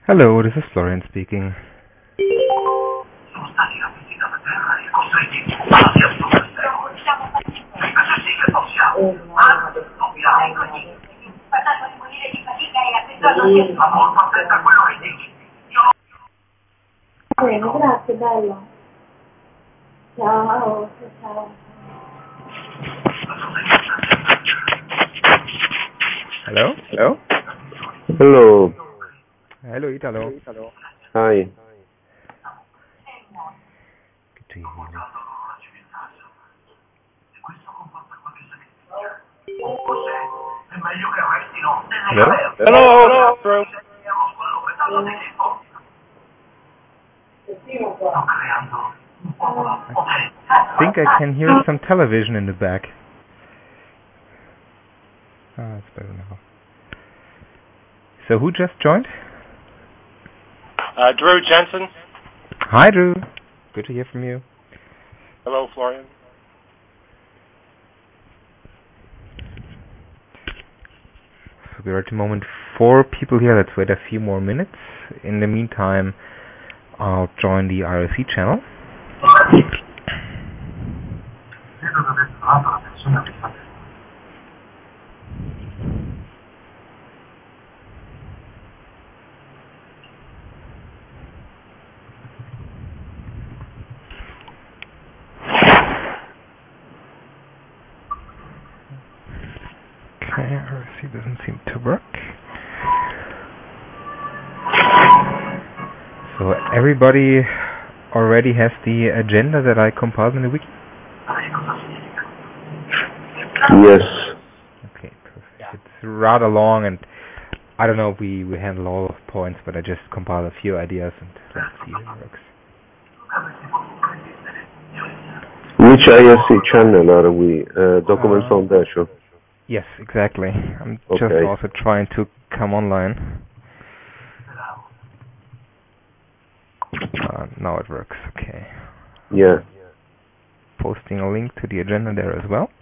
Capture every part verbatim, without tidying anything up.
Hello, this is Florian speaking. Bene, grazie, bella. Ciao, ciao. Hello? Hello? Hello. Hello, Italo. Hi. Good to hear you. Hello? Hello, hello. I think I can hear some television in the back. Ah, it's better now. So who just joined? Uh, Drew Jensen. Hi, Drew. Good to hear from you. Hello, Florian. So we're at the moment four people here. Let's wait a few more minutes. In the meantime, I'll join the I R C channel. Okay, I R C doesn't seem to work. So everybody already has the agenda that I compiled in the wiki? Yes. Okay, perfect. It's rather long, and I don't know if we, we handle all of the points, but I just compiled a few ideas, and let's see if it works. Which I R C channel are we? Uh, Document Uh, Foundation. Yes, exactly. I'm Okay. just also trying to come online. Uh, now it works, okay. Yeah. Posting a link to the agenda there as well.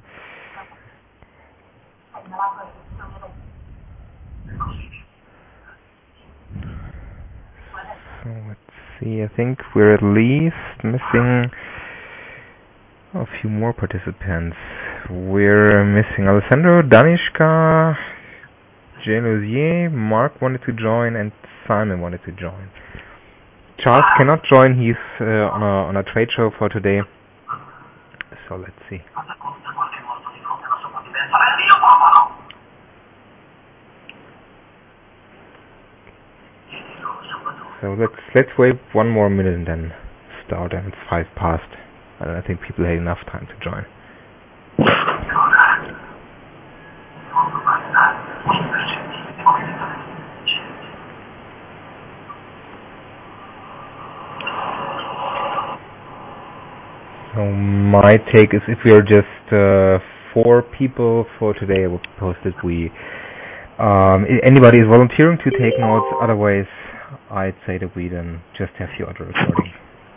So let's see, I think we're at least missing a few more participants. We're missing Alessandro, Danishka, Jay Luzier, Mark wanted to join, and Simon wanted to join. Charles cannot join, he's uh, on, a, on a trade show for today. So let's see. So let's let's wait one more minute and then start, and it's five past. And I think people had enough time to join. So my take is, if we are just uh, four people for today, I will propose that we um, anybody is volunteering to take notes. Otherwise, I'd say that we then just have few other recordings.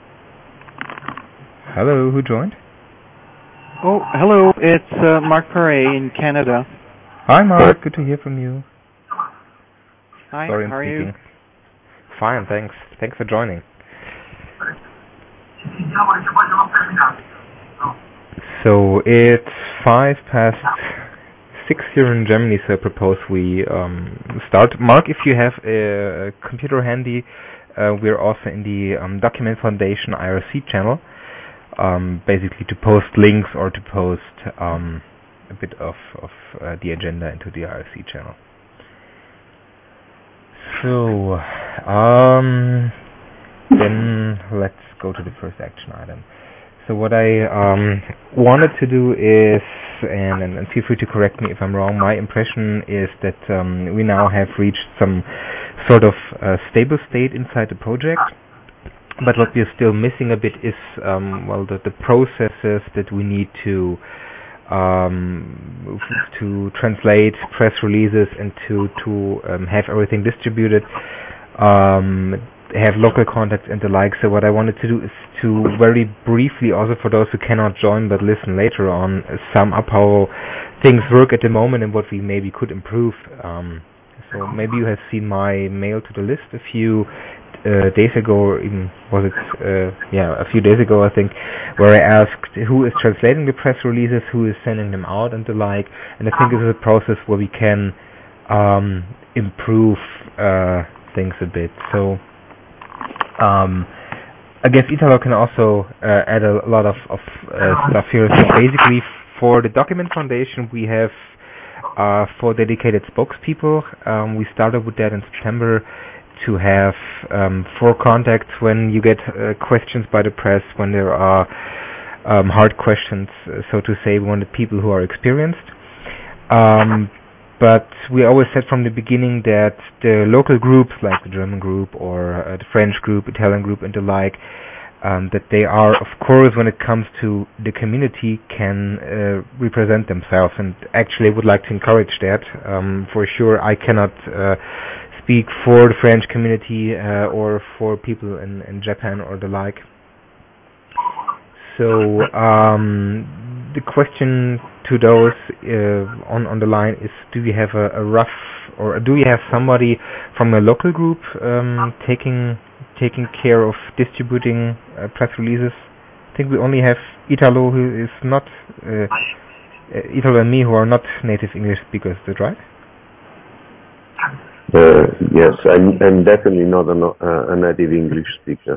Hello, who joined? Oh, hello, it's uh, Mark Perret in Canada. Hi Mark, good to hear from you. Hi, Sorry, how are speaking. you? Fine, thanks. Thanks for joining. So it's five past six here in Germany, so I propose we um, start. Mark, if you have a, a computer handy, uh, we're also in the um, Document Foundation I R C channel, um, basically to post links or to post um, a bit of, of uh, the agenda into the I R C channel. So, um, then let's go to the first action item. So what I um, wanted to do is, and, and, and feel free to correct me if I'm wrong, my impression is that um, we now have reached some sort of uh, stable state inside the project, but what we're still missing a bit is, um, well, the, the processes that we need to um, to translate press releases and to, to um, have everything distributed, um, have local contacts and the like. So what I wanted to do is to very briefly, also for those who cannot join but listen later on, sum up how things work at the moment and what we maybe could improve. Um, So maybe you have seen my mail to the list a few uh, days ago, or even was it, uh, yeah, a few days ago, I think, where I asked who is translating the press releases, who is sending them out, and the like. And I think this is a process where we can um, improve uh, things a bit. So um, I guess Italo can also uh, add a lot of, of uh, stuff here. So basically, for the Document Foundation, we have uh, four dedicated spokespeople. Um, we started with that in September to have um, four contacts when you get uh, questions by the press, when there are um, hard questions, uh, so to say. We wanted people who are experienced. Um, but we always said from the beginning that the local groups, like the German group or uh, the French group, Italian group, and the like, um, that they are, of course, when it comes to the community, can uh, represent themselves. And actually, I would like to encourage that. Um, for sure, I cannot uh, speak for the French community uh, or for people in, in Japan or the like. So um, the question to those uh, on on the line is: do you have a, a rough, or do you have somebody from a local group um, taking taking care of distributing uh, press releases? I think we only have Italo, who is not uh, uh, Italo and me, who are not native English speakers. Is that right? Uh, yes, I'm, I'm definitely not a, no- uh, a native English speaker.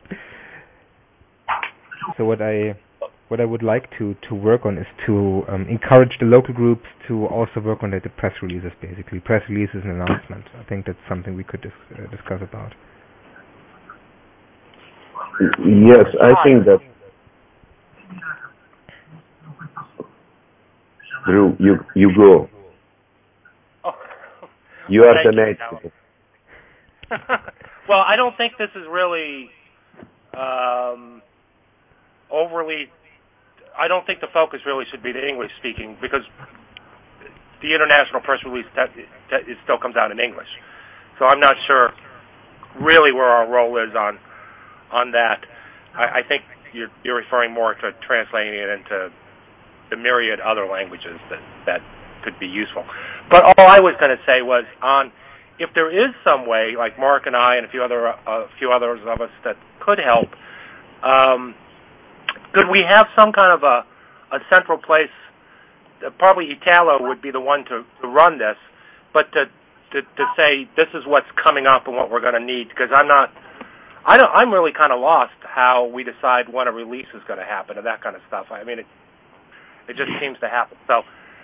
So what I what I would like to, to work on is to um, encourage the local groups to also work on the, the press releases, basically. Press releases and announcements. I think that's something we could dis- uh, discuss about. Yes, I think that Drew, you you go. Oh. You are Thank the you, native. Well, I don't think this is really um, overly. I don't think the focus really should be the English speaking, because the international press release that it still comes out in English. So I'm not sure really where our role is on on that. I, I think you're, you're referring more to translating it into the myriad other languages that, that could be useful. But all I was going to say was, on if there is some way, like Mark and I and a few other a few others of us that could help, um, could we have some kind of a, a central place? Uh, probably Italo would be the one to, to run this, but to, to to say this is what's coming up and what we're going to need, because I'm not. I don't, I'm really kind of lost how we decide when a release is going to happen and that kind of stuff. I mean, it it just seems to happen. So,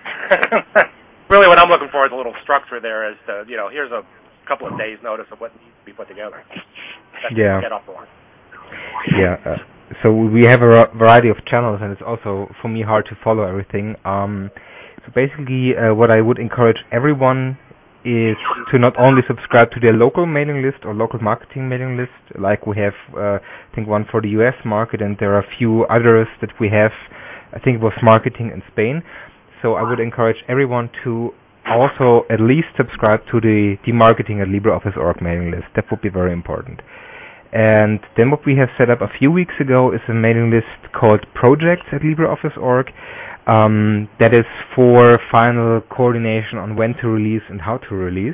really, what I'm looking for is a little structure there, as to, you know, here's a couple of days' notice of what needs to be put together. That's yeah. Get off the line. Yeah. Uh, so we have a variety of channels, and it's also for me hard to follow everything. Um, so basically, uh, what I would encourage everyone is to not only subscribe to their local mailing list or local marketing mailing list, like we have, uh, I think, one for the U S market, and there are a few others that we have, I think it was marketing in Spain. So I would encourage everyone to also at least subscribe to the, the marketing at LibreOffice dot org mailing list. That would be very important. And then what we have set up a few weeks ago is a mailing list called Projects at LibreOffice dot org. Um, that is for final coordination on when to release and how to release.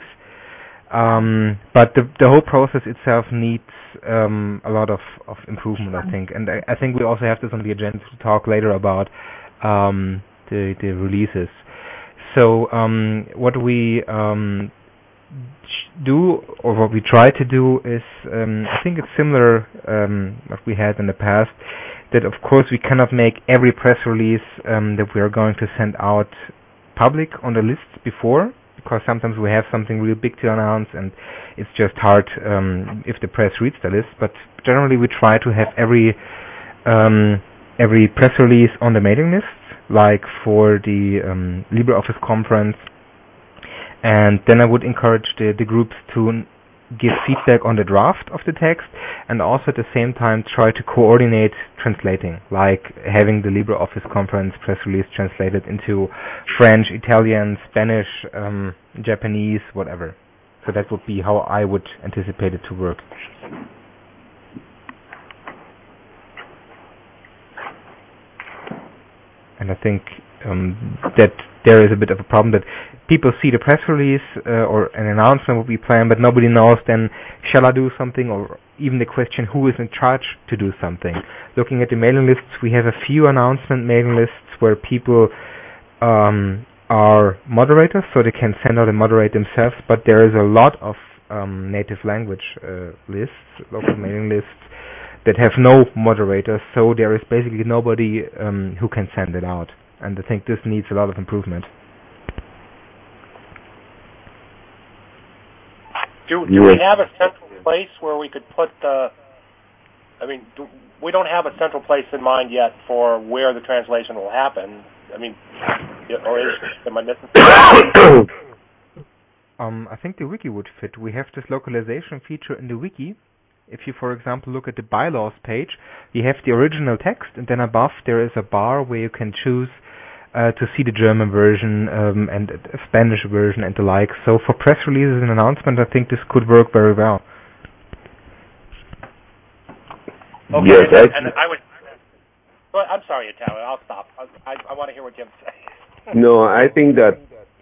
Um, but the, the whole process itself needs um, a lot of, of improvement, I think. And I, I think we also have this on the agenda to talk later about um, the, the releases. So um, what we um, do, or what we try to do, is um, I think it's similar um, what we had in the past, that of course we cannot make every press release um, that we are going to send out public on the lists before, because sometimes we have something really big to announce and it's just hard um, if the press reads the list. But generally we try to have every um, every press release on the mailing list, like for the um, LibreOffice conference. And then I would encourage the, the groups to give feedback on the draft of the text, and also at the same time try to coordinate translating, like having the LibreOffice conference press release translated into French, Italian, Spanish, um, Japanese, whatever. So that would be how I would anticipate it to work. And I think um, that there is a bit of a problem that people see the press release uh, or an announcement will be planned, but nobody knows then, shall I do something, or even the question, who is in charge to do something. Looking at the mailing lists, we have a few announcement mailing lists where people um, are moderators, so they can send out and moderate themselves, but there is a lot of um, native language uh, lists, local mailing lists, that have no moderators, so there is basically nobody um, who can send it out. And I think this needs a lot of improvement. Do, do we have a central place where we could put the, I mean, do, we don't have a central place in mind yet for where the translation will happen. I mean, or is, am I missing something? um, I think the wiki would fit. We have this localization feature in the wiki. If you, for example, look at the bylaws page, you have the original text, and then above there is a bar where you can choose uh, to see the German version um, and a Spanish version and the like. So for press releases and announcements, I think this could work very well. Okay, yes, and, then, and I would. Well, I'm sorry, Italo. I'll stop. I, I, I want to hear what you have to say. No, I think that,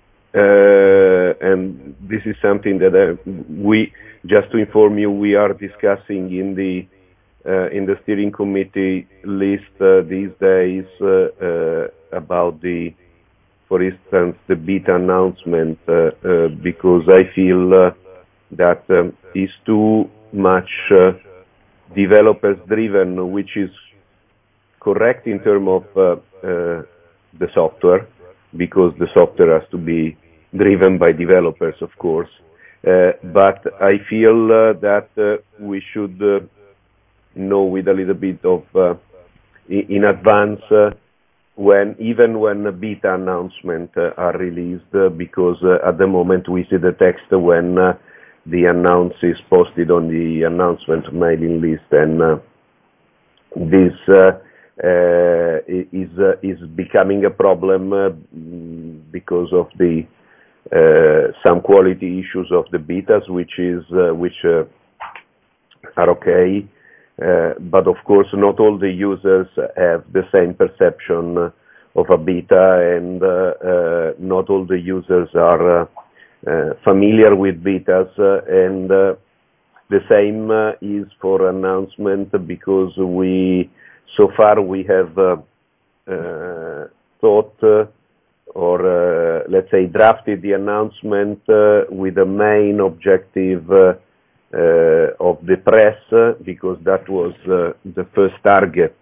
uh, and this is something that uh, we. Just to inform you, we are discussing in the uh, in the steering committee list uh, these days uh, uh, about the, for instance, the beta announcement, uh, uh, because I feel uh, that um, is too much uh, developers driven, which is correct in terms of uh, uh, the software, because the software has to be driven by developers, of course. Uh, but I feel uh, that uh, we should uh, know with a little bit of uh, in, in advance uh, when, even when the beta announcements uh, are released, uh, because uh, at the moment we see the text when uh, the announce is posted on the announcement mailing list, and uh, this uh, uh, is uh, is becoming a problem uh, because of the Uh, some quality issues of the betas, which is uh, which uh, are okay, uh, but of course not all the users have the same perception of a beta, and uh, uh, not all the users are uh, uh, familiar with betas, uh, and uh, the same uh, is for announcement, because we so far we have uh, uh, thought. Uh, or uh, let's say drafted the announcement uh, with the main objective uh, uh, of the press, uh, because that was uh, the first target.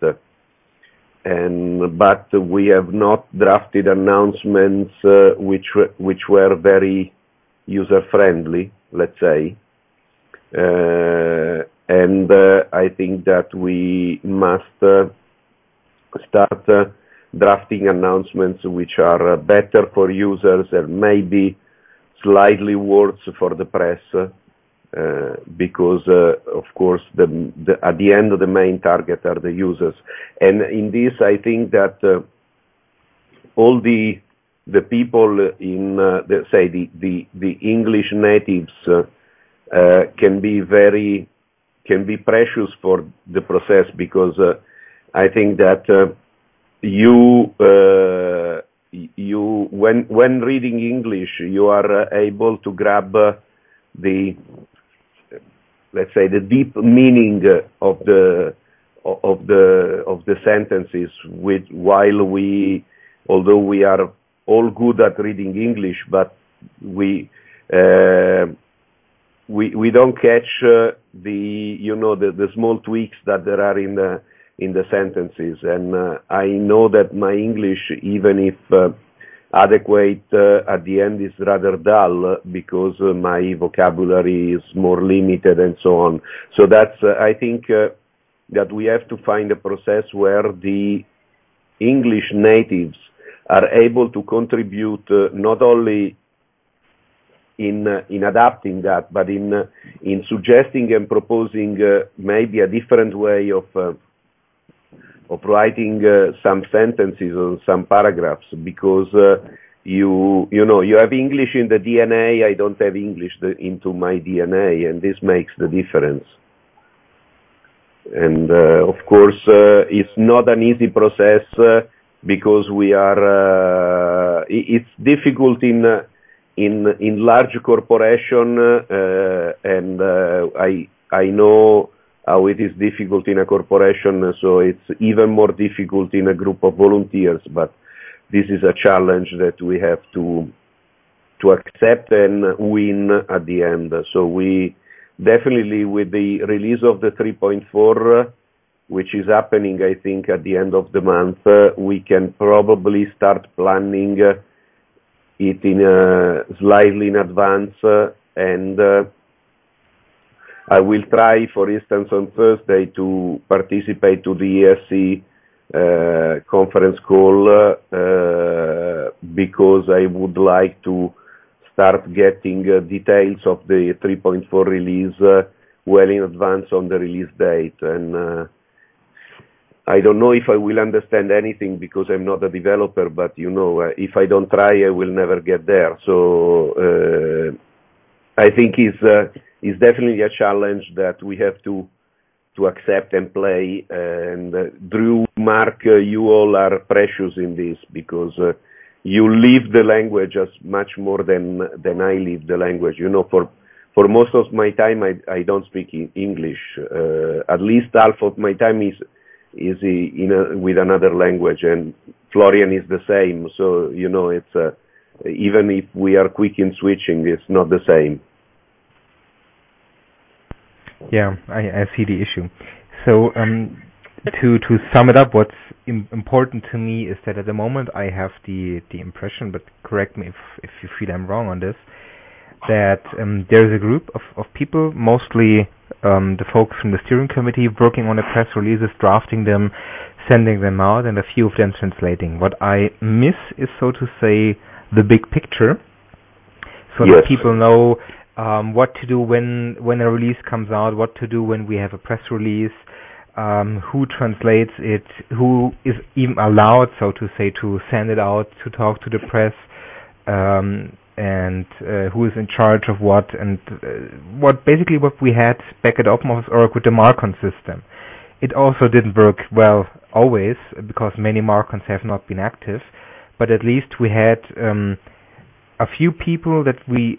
And but we have not drafted announcements uh, which which were very user friendly, let's say. Uh, and uh, I think that we must uh, start uh, drafting announcements which are uh, better for users and maybe slightly worse for the press, uh, because uh, of course the, the, at the end the main target are the users. And in this I think that uh, all the the people in uh, the, say the, the, the English natives uh, uh, can be very can be precious for the process, because uh, I think that uh, You, uh, you, when when reading English, you are uh, able to grab uh, the, let's say, the deep meaning of the of the of the sentences. With while we, although we are all good at reading English, but we uh, we we don't catch uh, the you know the the small tweaks that there are in the. in the sentences, and uh, I know that my English, even if uh, adequate, uh, at the end is rather dull, because uh, my vocabulary is more limited and so on. So that's, uh, I think uh, that we have to find a process where the English natives are able to contribute uh, not only in uh, in adapting that, but in uh, in suggesting and proposing uh, maybe a different way of uh, of writing uh, some sentences or some paragraphs, because uh, you you know you have English in the D N A. I don't have English the, into my D N A, and this makes the difference. And uh, of course, uh, it's not an easy process uh, because we are. Uh, it's difficult in uh, in in large corporation, uh, and uh, I I know how it is difficult in a corporation, so it's even more difficult in a group of volunteers. But this is a challenge that we have to to accept and win at the end. So we definitely, with the release of the three point four, which is happening, I think, at the end of the month, uh, we can probably start planning uh, it in uh, slightly in advance, uh, and uh, I will try, for instance, on Thursday to participate to the E S C uh, conference call uh, because I would like to start getting uh, details of the three point four release uh, well in advance on the release date. And uh, I don't know if I will understand anything because I'm not a developer, but you know, uh, if I don't try, I will never get there. So uh, I think it's, uh, it's definitely a challenge that we have to to accept and play. And uh, Drew, Mark, uh, you all are precious in this because uh, you live the language as much more than than I live the language. You know, for for most of my time, I I don't speak English. Uh, at least half of my time is is in a, with another language, and Florian is the same. So you know, it's uh, even if we are quick in switching, it's not the same. Yeah, I, I see the issue. So um, to to sum it up, what's im- important to me is that at the moment I have the the impression, but correct me if if you feel I'm wrong on this, that um, there's a group of, of people, mostly um, the folks from the steering committee, working on the press releases, drafting them, sending them out, and a few of them translating. What I miss is, so to say, the big picture, so yes. that people know um, what to do when when a release comes out, what to do when we have a press release, um, who translates it, who is even allowed, so to say, to send it out, to talk to the press, um, and uh, who is in charge of what, and uh, what basically what we had back at OpenOffice Org with the Marcon system. It also didn't work well always because many Marcons have not been active, but at least we had um, a few people that we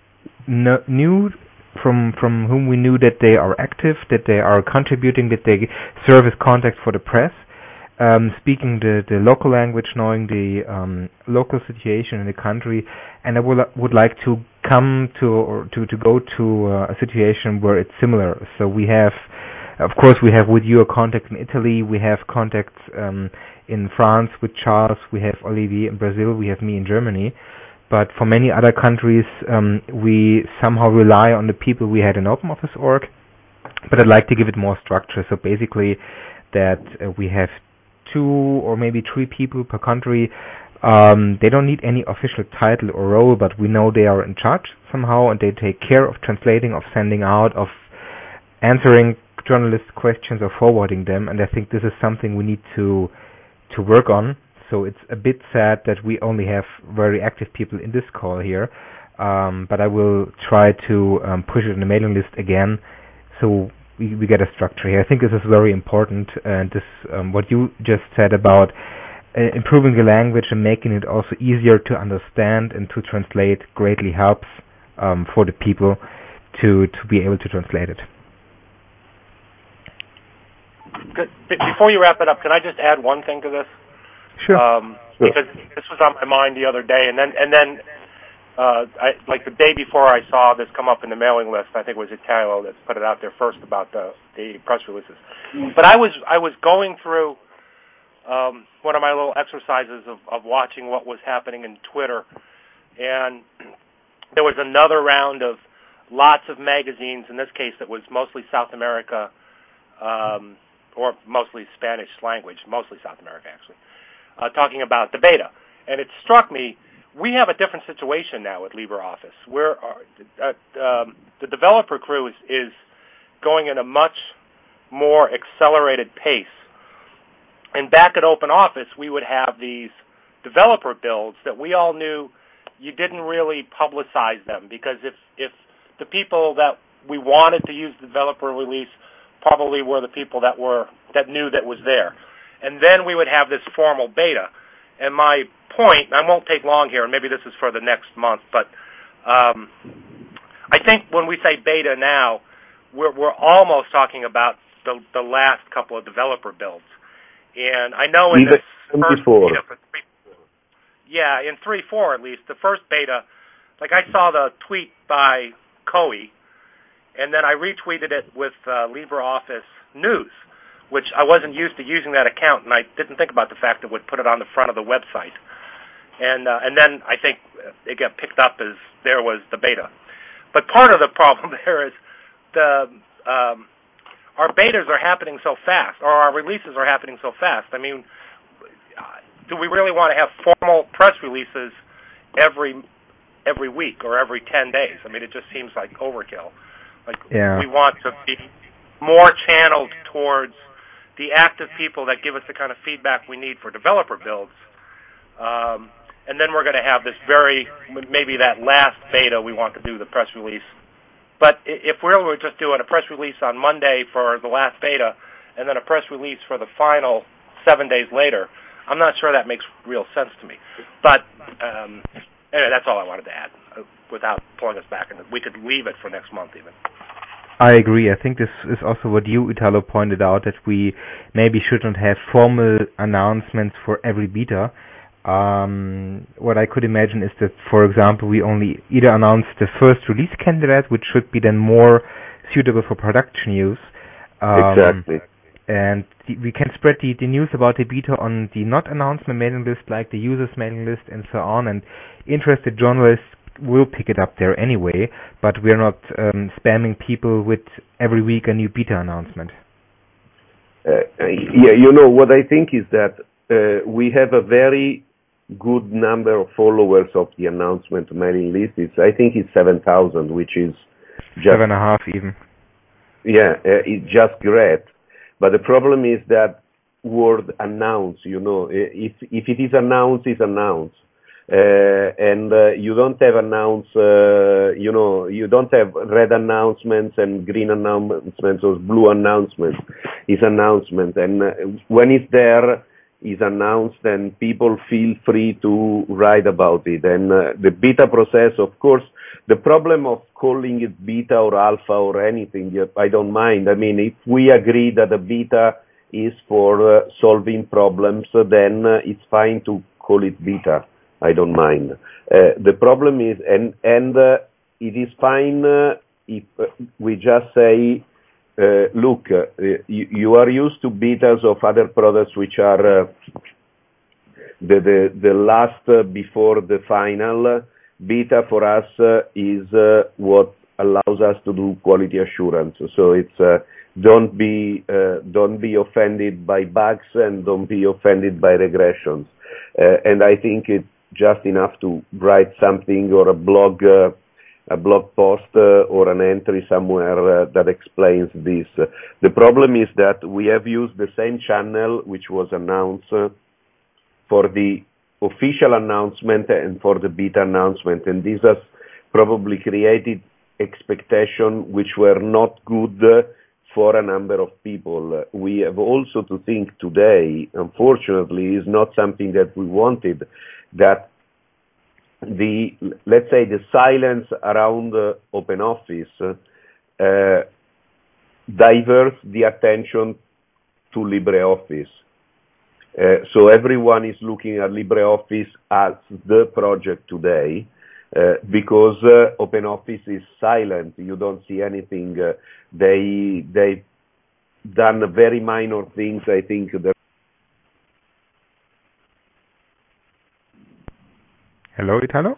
kn- knew from from whom we knew that they are active, that they are contributing, that they serve as contact for the press, um, speaking the, the local language, knowing the um, local situation in the country, and I would would like to come to or to to go to uh, a situation where it's similar. So we have, of course, we have with you a contact in Italy, we have contacts um, in France with Charles, we have Olivier in Brazil, we have me in Germany. But for many other countries, um, we somehow rely on the people we had in OpenOffice org. But I'd like to give it more structure. So basically, that uh, we have two or maybe three people per country. Um, they don't need any official title or role, but we know they are in charge somehow, and they take care of translating, of sending out, of answering journalist questions or forwarding them. And I think this is something we need to to work on. So it's a bit sad that we only have very active people in this call here, um, but I will try to um, push it in the mailing list again, so we, we get a structure here. I think this is very important, and this um, what you just said about uh, improving the language and making it also easier to understand and to translate greatly helps um, for the people to to be able to translate it. Good. Before you wrap it up, can I just add one thing to this? Sure. Um, sure. Because this was on my mind the other day, and then and then uh, I, like the day before I saw this come up in the mailing list, I think it was Italo that put it out there first about the, the press releases. But I was I was going through um, one of my little exercises of, of watching what was happening in Twitter, and there was another round of lots of magazines. In this case, that was mostly South America, um, or mostly Spanish language, mostly South America actually. Uh, talking about the beta. And it struck me, we have a different situation now with LibreOffice. We're, uh, um, the developer crew is, is going at a much more accelerated pace. And back at OpenOffice, we would have these developer builds that we all knew you didn't really publicize them, because if, if the people that we wanted to use the developer release probably were the people that were that knew that was there. And then we would have this formal beta. And my point, and I won't take long here, and maybe this is for the next month, but um, I think when we say beta now, we're, we're almost talking about the, the last couple of developer builds. And I know in this first beta for three, yeah, in three point four at least, the first beta, like I saw the tweet by Koei, and then I retweeted it with uh, LibreOffice News, which I wasn't used to using that account, and I didn't think about the fact that it would put it on the front of the website. And uh, and then I think it got picked up as there was the beta. But part of the problem there is the um, our betas are happening so fast, or our releases are happening so fast. I mean, do we really want to have formal press releases every every week or every ten days? I mean, it just seems like overkill. Like yeah. We want to be more channeled towards the active people that give us the kind of feedback we need for developer builds. Um, and then we're going to have this very, maybe that last beta we want to do the press release. But if we were just doing a press release on Monday for the last beta and then a press release for the final seven days later, I'm not sure that makes real sense to me. But um, anyway, that's all I wanted to add uh, without pulling us back. And we could leave it for next month even. I agree. I think this is also what you, Italo, pointed out, that we maybe shouldn't have formal announcements for every beta. Um, what I could imagine is that, for example, we only either announce the first release candidate, which should be then more suitable for production use. Um, exactly. And the, we can spread the, the news about the beta on the not announcement mailing list, like the users mailing list and so on, and interested journalists will pick it up there anyway, but we're not um, spamming people with every week a new beta announcement. Uh, yeah, you know, what I think is that uh, we have a very good number of followers of the announcement mailing list. It's, I think it's seven thousand, which is just... Seven and a half even. Yeah, uh, it's just great. But the problem is that word announce, you know, if, if it is announced, it's announced. Uh, and uh, you don't have announce, uh, you know, you don't have red announcements and green announcements or blue announcements. It's announcement, and uh, when it's there, it's announced, and people feel free to write about it. And uh, the beta process, of course, the problem of calling it beta or alpha or anything, I don't mind. I mean, if we agree that the beta is for uh, solving problems, then uh, it's fine to call it beta. I don't mind. Uh, the problem is, and and uh, it is fine uh, if uh, we just say, uh, look, uh, you, you are used to betas of other products which are uh, the, the the last uh, before the final. Beta for us uh, is uh, what allows us to do quality assurance. So it's uh, don't be uh, don't be offended by bugs and don't be offended by regressions. Uh, and I think it's just enough to write something or a blog, uh, a blog post uh, or an entry somewhere uh, that explains this. Uh, the problem is that we have used the same channel which was announced uh, for the official announcement and for the beta announcement, and this has probably created expectations which were not good uh, for a number of people. Uh, we have also to think today, unfortunately, is not something that we wanted, that the, let's say, the silence around uh, OpenOffice uh, diverts the attention to LibreOffice. Uh, so everyone is looking at LibreOffice as the project today uh, because uh, OpenOffice is silent. You don't see anything. Uh, they they've done very minor things. I think that. Hello, Italo?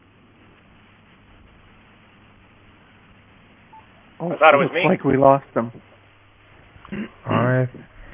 Oh, I thought it was looks me. like we lost him. Alright.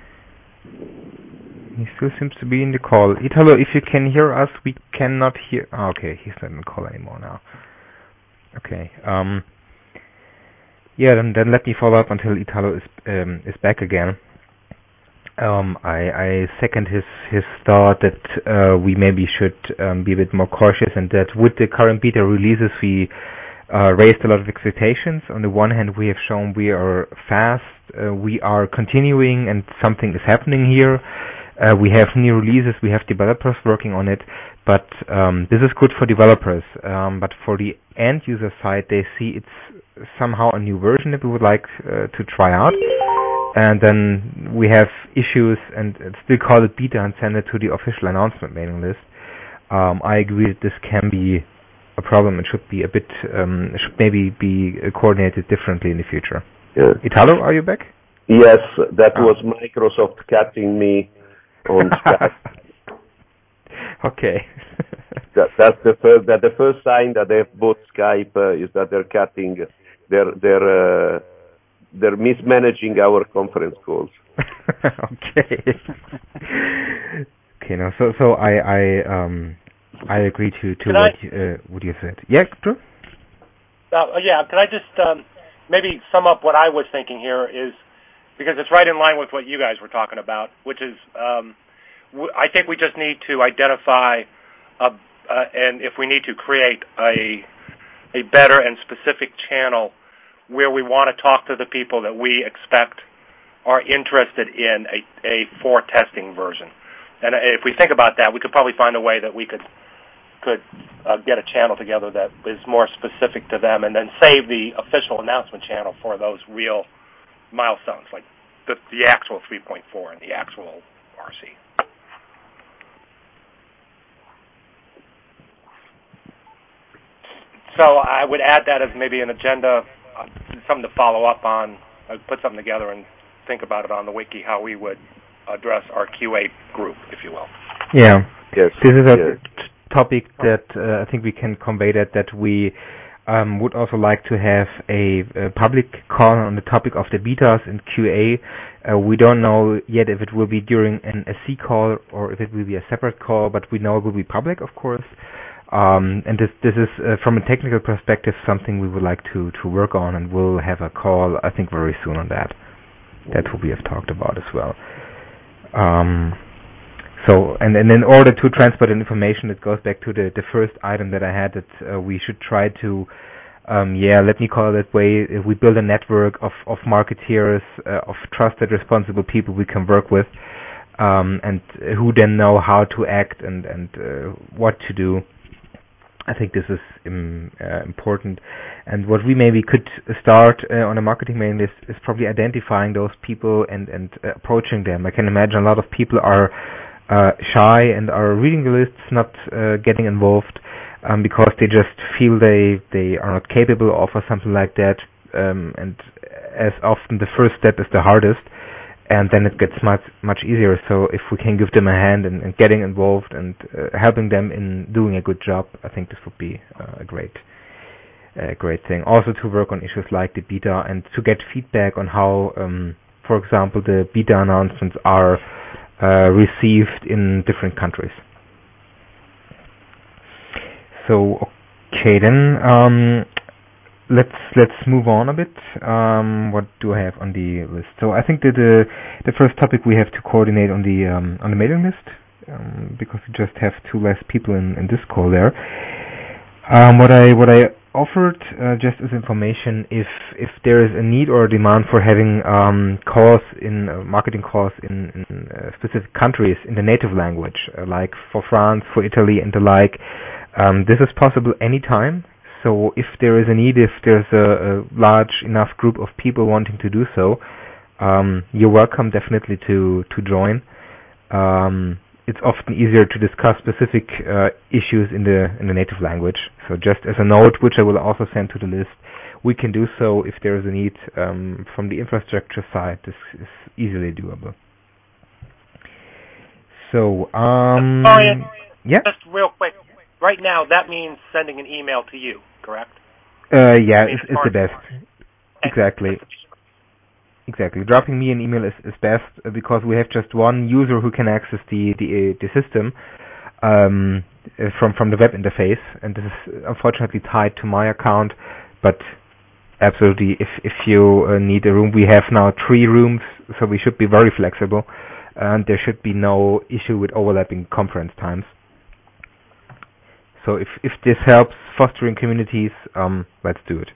He still seems to be in the call. Italo, if you can hear us, we cannot hear... Oh, okay, he's not in the call anymore now. Okay. Um. Yeah, then, then let me follow up until Italo is um, is back again. Um, I, I second his, his thought that uh, we maybe should um, be a bit more cautious, and that with the current beta releases we uh, raised a lot of expectations. On the one hand, we have shown we are fast, uh, we are continuing, and something is happening here. Uh, we have new releases, we have developers working on it, but um, this is good for developers. Um, but for the end user side, they see it's somehow a new version that we would like uh, to try out. And then we have issues and still call it beta and send it to the official announcement mailing list. Um, I agree that this can be a problem and should be a bit, um, should maybe be coordinated differently in the future. Yeah. Italo, are you back? Yes, that Ah. was Microsoft cutting me on Skype. Okay. that, that's the first. That the first sign that they've bought Skype uh, is that they're cutting. They're they're uh, they're mismanaging our conference calls. Okay. Okay. Now, so so I I um I agree to to Can what I- you, uh, what you said. Yeah, Drew? Uh, yeah, can I just um, maybe sum up what I was thinking here is, because it's right in line with what you guys were talking about, which is um, w- I think we just need to identify, a, uh, and if we need to create a a better and specific channel where we want to talk to the people that we expect are interested in a, a for testing version. And if we think about that, we could probably find a way that we could could uh, get a channel together that is more specific to them, and then save the official announcement channel for those real milestones, like the, the actual three point four and the actual R C. So I would add that as maybe an agenda, uh, something to follow up on, uh, put something together and think about it on the wiki, how we would address our Q A group, if you will. Yeah. Yes. This is a yes. t- topic that uh, I think we can convey that that we um, would also like to have a, a public call on the topic of the betas and Q A. Uh, we don't know yet if it will be during an S C call or if it will be a separate call, but we know it will be public, of course. Um, and this this is uh, from a technical perspective something we would like to, to work on, and we'll have a call I think very soon on that. That's what we have talked about as well. Um, So, and, and in order to transport information, it goes back to the, the first item that I had, that uh, we should try to, um, yeah, let me call it that way, uh, we build a network of, of marketeers, uh, of trusted, responsible people we can work with, um, and who then know how to act and, and uh, what to do. I think this is um, uh, important. And what we maybe could start uh, on a marketing mailing list is probably identifying those people and, and uh, approaching them. I can imagine a lot of people are Uh, shy and are reading the lists, not uh, getting involved um, because they just feel they they are not capable of or something like that. Um, and as often the first step is the hardest, and then it gets much much easier. So if we can give them a hand and, and getting involved and uh, helping them in doing a good job, I think this would be uh, a great a great thing. Also to work on issues like the beta and to get feedback on how, um, for example, the beta announcements are Uh, received in different countries. So okay, then um, let's let's move on a bit. Um, what do I have on the list? So I think that the the first topic we have to coordinate on the um, on the mailing list um, because we just have two less people in, in this call there. Um, what I what I offered uh, just as information, if if there is a need or a demand for having um, calls in uh, marketing calls in, in uh, specific countries in the native language, uh, like for France, for Italy, and the like, um, this is possible anytime. So if there is a need, if there's a, a large enough group of people wanting to do so, um, you're welcome definitely to to join. Um, it's often easier to discuss specific uh, issues in the in the native language. So just as a note, which I will also send to the list, we can do so if there is a need um, from the infrastructure side. This is easily doable. So, um, Florian, yeah, just real quick. Right now, that means sending an email to you, correct? uh, yeah, I mean, it's, it's the best. Exactly. Exactly. Dropping me an email is, is best uh, because we have just one user who can access the the, uh, the system um, uh, from from the web interface, and this is unfortunately tied to my account. But absolutely, if if you uh, need a room, we have now three rooms, so we should be very flexible, and there should be no issue with overlapping conference times. So if if this helps fostering communities, um, let's do it.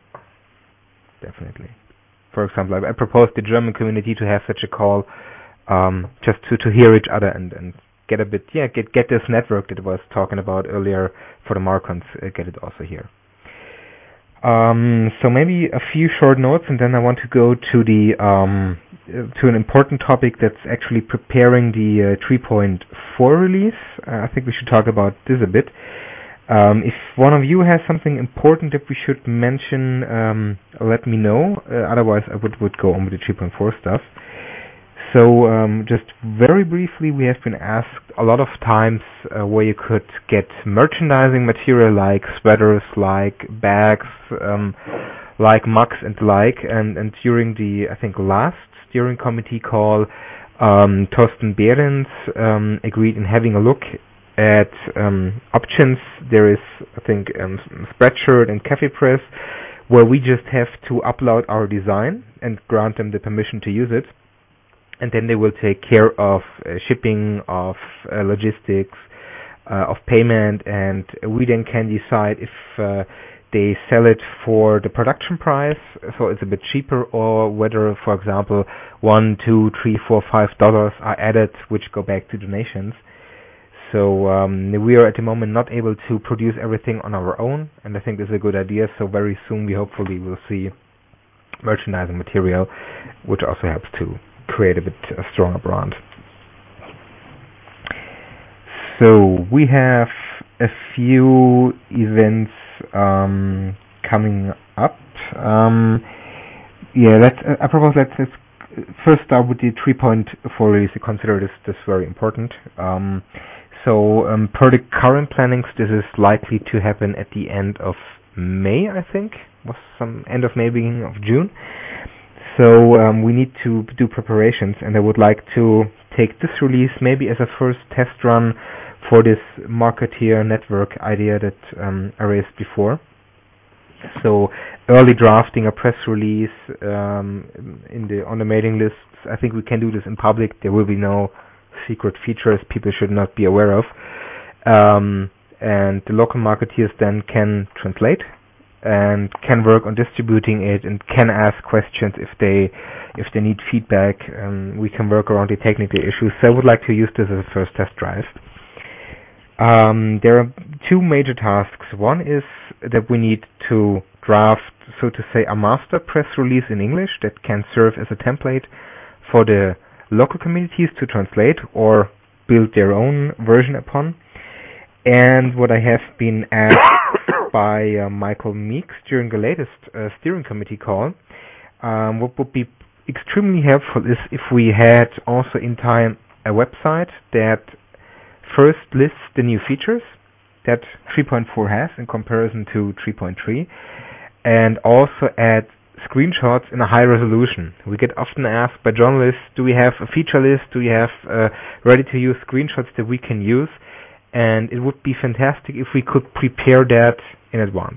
Definitely. For example, I proposed the German community to have such a call um, just to, to hear each other and, and get a bit, yeah, get get this network that I was talking about earlier for the Marcons, uh, get it also here. Um, so maybe a few short notes, and then I want to go to the um, to an important topic that's actually preparing the uh, three point four release. Uh, I think we should talk about this a bit. Um, if one of you has something important that we should mention, um, let me know. Uh, otherwise, I would, would go on with the three point four stuff. So, um, just very briefly, we have been asked a lot of times uh, where you could get merchandising material like sweaters, like bags, um, like mugs and the like. And, and during the, I think, last steering committee call, um, Thorsten Behrens um, agreed in having a look at um, options. There is, I think, um, Spreadshirt and Cafe Press, where we just have to upload our design and grant them the permission to use it. And then they will take care of uh, shipping, of uh, logistics, uh, of payment, and we then can decide if uh, they sell it for the production price, so it's a bit cheaper, or whether, for example, one, two, three, four, five dollars are added, which go back to donations. So um, we are at the moment not able to produce everything on our own, and I think this is a good idea. So very soon we hopefully will see merchandising material, which also helps to create a bit a stronger brand. So we have a few events um, coming up. Um, yeah, let's. Uh, I propose let's, let's first start with the three point four release. I consider this this very important. Um, so um, per the current plannings, this is likely to happen at the end of May. I think was some end of May, beginning of June. So um, we need to do preparations, and I would like to take this release maybe as a first test run for this marketeer network idea that um, I raised before. So early drafting a press release um, in the on the mailing lists. I think we can do this in public. There will be no secret features people should not be aware of. Um, and the local marketeers then can translate and can work on distributing it and can ask questions if they if they need feedback. Um, we can work around the technical issues. So I would like to use this as a first test drive. Um, there are two major tasks. One is that we need to draft, so to say, a master press release in English that can serve as a template for the local communities to translate or build their own version upon. And what I have been asked by uh, Michael Meeks during the latest uh, steering committee call, um, what would be extremely helpful is if we had also in time a website that first lists the new features that three point four has in comparison to three point three, and also add screenshots in a high resolution. We get often asked by journalists, do we have a feature list, do we have uh, ready-to-use screenshots that we can use? And it would be fantastic if we could prepare that in advance.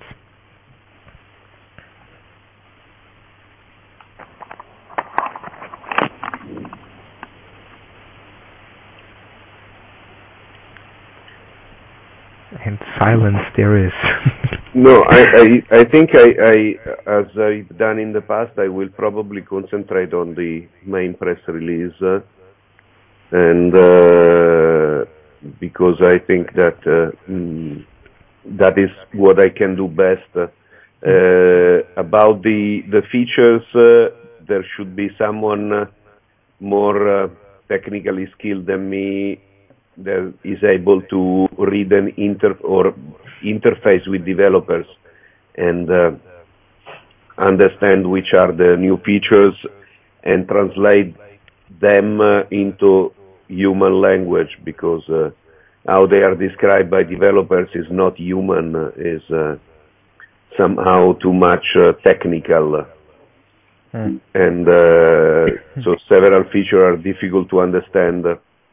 And silence there is. No, I, I, I think I, I, as I've done in the past, I will probably concentrate on the main press release, uh, and uh, because I think that uh, mm, that is what I can do best. Uh, about the the features, uh, there should be someone uh, more uh, technically skilled than me that is able to read an inter or interface with developers and uh, understand which are the new features and translate them uh, into human language, because uh, how they are described by developers is not human, uh, is uh, somehow too much uh, technical. Mm. And uh, so several features are difficult to understand.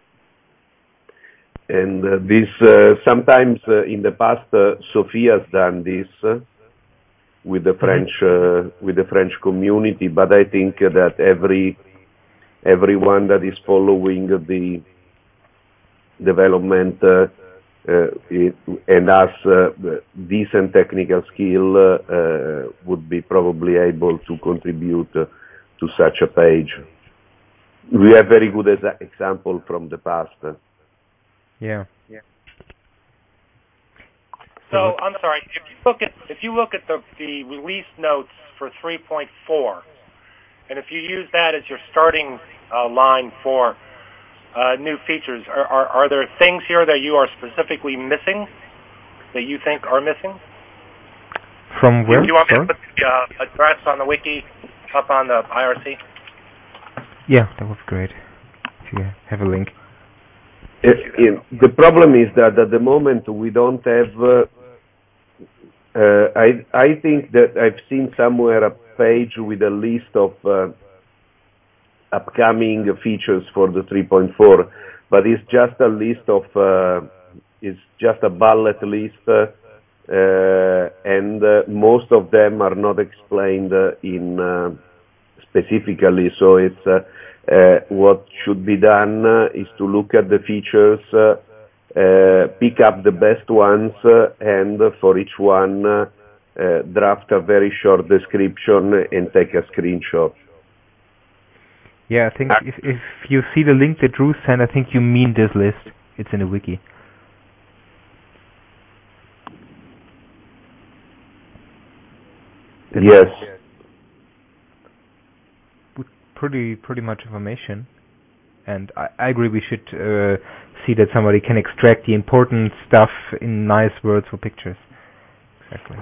And uh, this, uh, sometimes uh, in the past, uh, Sophie has done this uh, with the French, uh, with the French community, but I think that every, everyone that is following the development uh, uh, it, and has uh, decent technical skill uh, uh, would be probably able to contribute uh, to such a page. we have very good exa- example from the past. Yeah. Yeah. So I'm sorry. If you look at if you look at the the release notes for three point four, and if you use that as your starting uh, line for uh, new features, are, are are there things here that you are specifically missing that you think are missing? From where? Do you want me Sorry? to put the uh, address on the wiki up on the I R C? Yeah, that was great. If you have a link. It, it, the problem is that at the moment we don't have. Uh, uh, I I think that I've seen somewhere a page with a list of uh, upcoming features for the three point four, but it's just a list of. Uh, it's just a bullet list. Uh, Uh, and uh, most of them are not explained uh, in uh, specifically. So it's uh, uh, what should be done uh, is to look at the features, uh, uh, pick up the best ones, uh, and for each one uh, uh, draft a very short description and take a screenshot. Yeah, I think if if you see the link that Drew sent, I think you mean this list. It's in the wiki. Yes. Pretty pretty much information, and I, I agree we should uh, see that somebody can extract the important stuff in nice words for pictures. Exactly.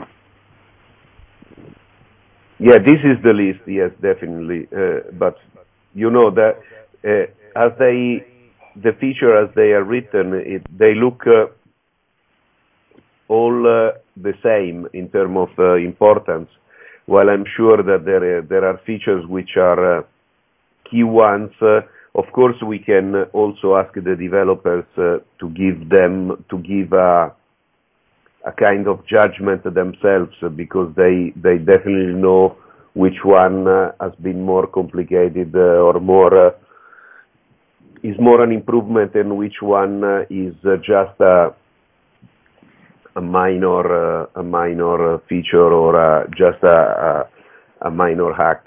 Yeah, this is the list. Yes, definitely. Uh, but you know that uh, as they the feature as they are written, it, they look uh, all uh, the same in terms of uh, importance. Well, I'm sure that there are, there are features which are uh, key ones. Uh, of course, we can also ask the developers uh, to give them to give a, a kind of judgment themselves, uh, because they they definitely know which one uh, has been more complicated uh, or more uh, is more an improvement, and which one uh, is uh, just a a minor uh, a minor feature or uh, just a, a a minor hack.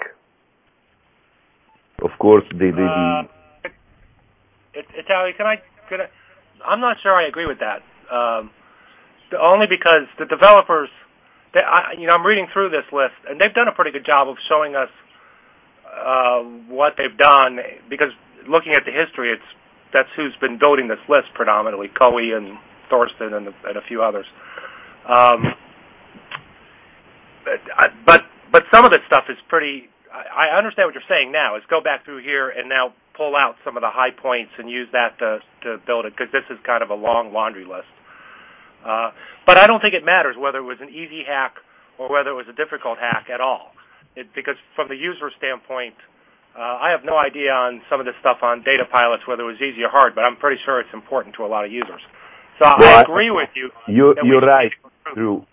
Of course, the the, Uh, it, Italy, can I, can I? I'm not sure I agree with that. Um, the, only because the developers, they, I, you know, I'm reading through this list, and they've done a pretty good job of showing us uh, what they've done. Because looking at the history, it's that's who's been building this list predominantly, Coey and Thorsten and, the, and a few others. Um, but, but but some of this stuff is pretty. I, I understand what you're saying now. Is go back through here and now pull out some of the high points and use that to to build it, because this is kind of a long laundry list. Uh, but I don't think it matters whether it was an easy hack or whether it was a difficult hack at all, it, because from the user standpoint, uh, I have no idea on some of this stuff on data pilots whether it was easy or hard, but I'm pretty sure it's important to a lot of users. So well, I agree with you. you you're right, Drew.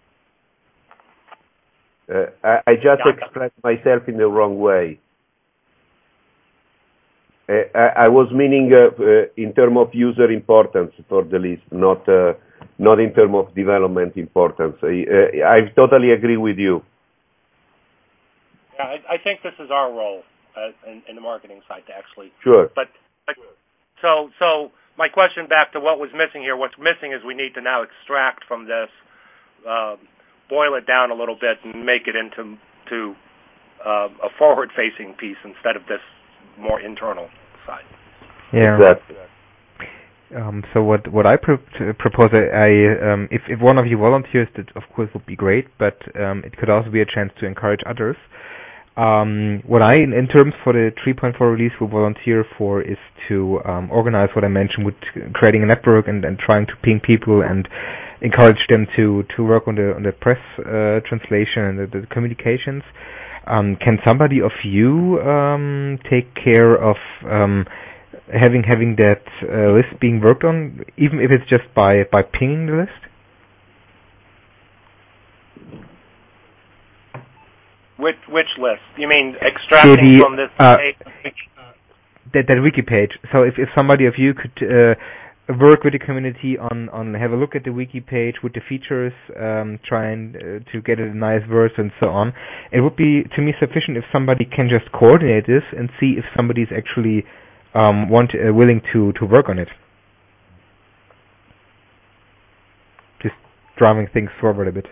Uh, I, I just yeah, expressed myself in the wrong way. Uh, I, I was meaning uh, uh, in terms of user importance for the list, not uh, not in terms of development importance. I, uh, I totally agree with you. Yeah, I, I think this is our role uh, in, in the marketing side to actually. Sure. But, but so so my question back to what was missing here. What's missing is we need to now extract from this. Uh, boil it down a little bit and make it into to uh, a forward-facing piece instead of this more internal side. Yeah. Exactly. Um, so what what I pro- propose, I um, if if one of you volunteers, that of course would be great, but um, it could also be a chance to encourage others. Um, what I, in, in terms for the three point four release, will volunteer for is to um, organize what I mentioned with creating a network and, and trying to ping people and encourage them to, to work on the on the press uh, translation and the, the communications. Um, can somebody of you um, take care of um, having having that uh, list being worked on, even if it's just by by pinging the list? Which which list? You mean extracting the, the, from this uh, page? That that wiki page. So if if somebody of you could uh, work with the community on, on have a look at the wiki page with the features, um, try and uh, to get a nice verse and so on. It would be to me sufficient if somebody can just coordinate this and see if somebody's actually um, want uh, willing to, to work on it. Just driving things forward a bit.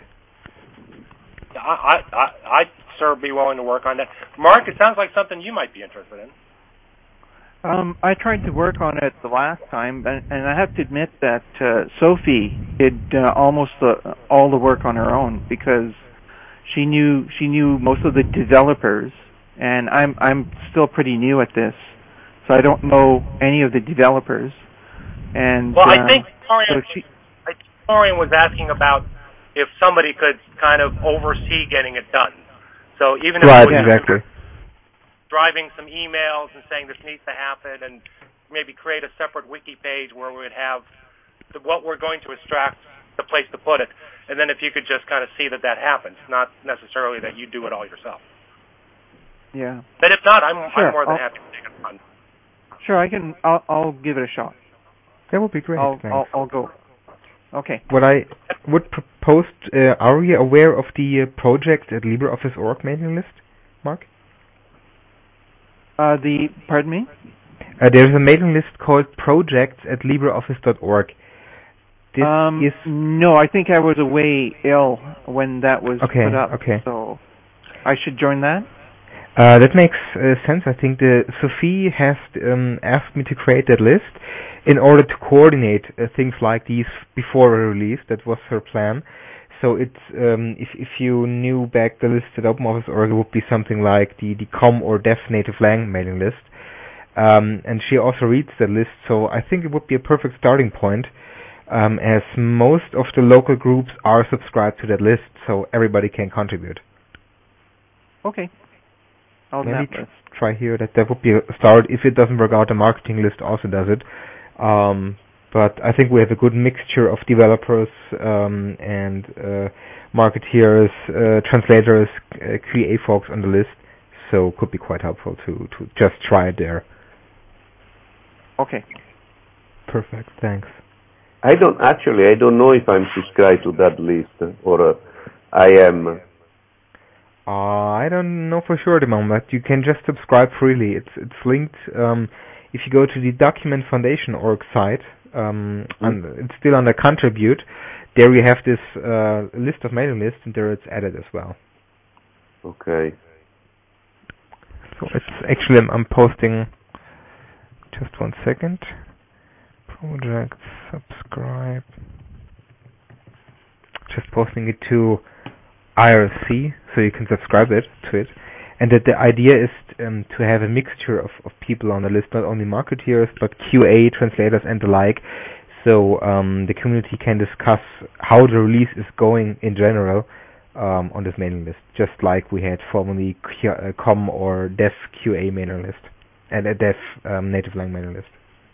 I, I, I'd sure be willing to work on that. Mark, it sounds like something you might be interested in. Um, I tried to work on it the last time, and, and I have to admit that uh, Sophie did uh, almost uh, all the work on her own because she knew she knew most of the developers, and I'm I'm still pretty new at this, so I don't know any of the developers. And well, I um, think Florian, so she, I think Florian was asking about if somebody could kind of oversee getting it done. So even if right, it was exactly. driving some emails and saying this needs to happen, and maybe create a separate wiki page where we would have the, what we're going to extract, the place to put it, and then if you could just kind of see that that happens, not necessarily that you do it all yourself. Yeah. But if not, I'm, sure, I'm more than I'll, happy to take it on. Sure, I can. I'll, I'll give it a shot. That would be great. I'll, Thanks. I'll, I'll go. Okay. What I would propose, uh, are you aware of the uh, project at LibreOffice dot org mailing list, Mark? Uh, the, pardon me? Uh, there's a mailing list called projects at LibreOffice dot org. This um, is... No, I think I was away ill when that was okay, put up. Okay. So I should join that? Uh, that makes uh, sense. I think the Sophie has um, asked me to create that list in order to coordinate uh, things like these before a release. That was her plan. So it's um, if if you knew back the list at OpenOffice dot org, it would be something like the the com or dev native lang mailing list. Um, and she also reads the list, so I think it would be a perfect starting point, um, as most of the local groups are subscribed to that list, so everybody can contribute. Okay. I'll Maybe tr- try here that that would be a start. If it doesn't work out, the marketing list also does it. Um, but I think we have a good mixture of developers um, and uh, marketeers, uh, translators, uh, Q A folks on the list, so it could be quite helpful to, to just try it there. Okay. Perfect, thanks. I don't actually. I don't know if I'm subscribed to that list or uh, I am. Uh, I don't know for sure at the moment. You can just subscribe freely. It's it's linked. Um, if you go to the Document Foundation dot org site, um, mm-hmm. and it's still under Contribute. There you have this uh, list of mailing lists, and there it's added as well. Okay. So it's actually I'm, I'm posting. Just one second. Project subscribe. Just posting it to I R C, so you can subscribe it to it. And that the idea is um, to have a mixture of, of people on the list, not only marketeers, but Q A, translators, and the like. So um, the community can discuss how the release is going in general um, on this mailing list, just like we had formerly Q- uh, com or dev Q A mailing list, and a dev um, native lang mailing list.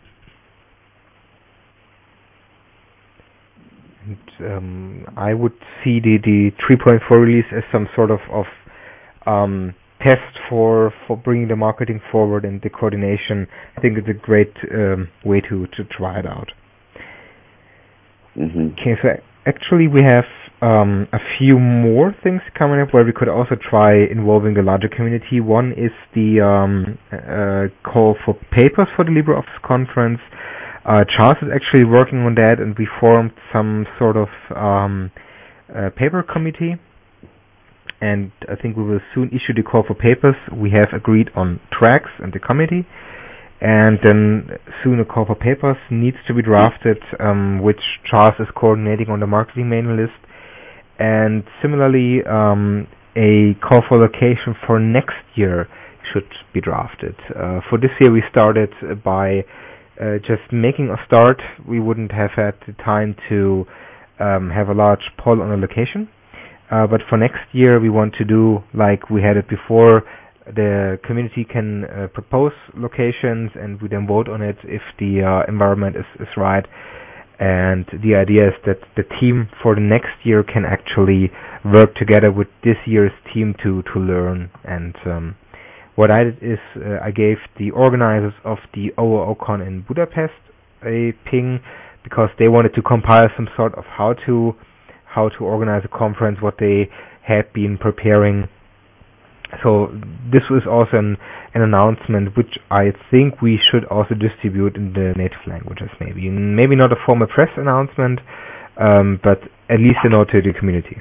And, um, I would see the, the three point four release as some sort of, of um, test for, for bringing the marketing forward and the coordination. I think it's a great um, way to, to try it out. Mm-hmm. Okay, so actually we have um, a few more things coming up where we could also try involving the larger community. One is the um, uh, call for papers for the LibreOffice conference. Uh, Charles is actually working on that, and we formed some sort of um, uh, paper committee, and I think we will soon issue the call for papers. We have agreed on tracks and the committee, and then soon a call for papers needs to be drafted, um, which Charles is coordinating on the marketing mailing list, and similarly um, a call for location for next year should be drafted. Uh, for this year we started by Uh, just making a start. We wouldn't have had the time to um, have a large poll on a location. Uh, but for next year, we want to do like we had it before. The community can uh, propose locations, and we then vote on it if the uh, environment is, is right. And the idea is that the team for the next year can actually work together with this year's team to, to learn. And um, what I did is uh, I gave the organizers of the O O O Con in Budapest a ping because they wanted to compile some sort of how to how to organize a conference, what they had been preparing So this was also an, an announcement which I think we should also distribute in the native languages, maybe. Maybe not a formal press announcement, um, but at least a note to the community.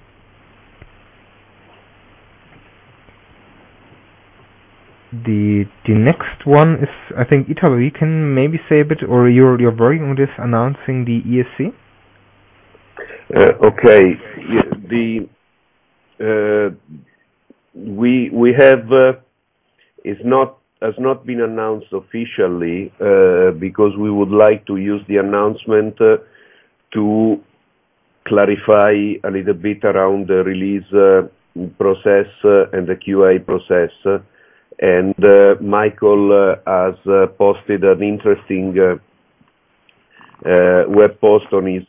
The the next one is, I think, Italo, you can maybe say a bit, or you're you're working on this, announcing the E S C. Uh, okay, the uh, we we have uh, is not has not been announced officially uh, because we would like to use the announcement uh, to clarify a little bit around the release uh, process uh, and the Q A process. Uh, And uh, Michael uh, has uh, posted an interesting uh, uh, web post on his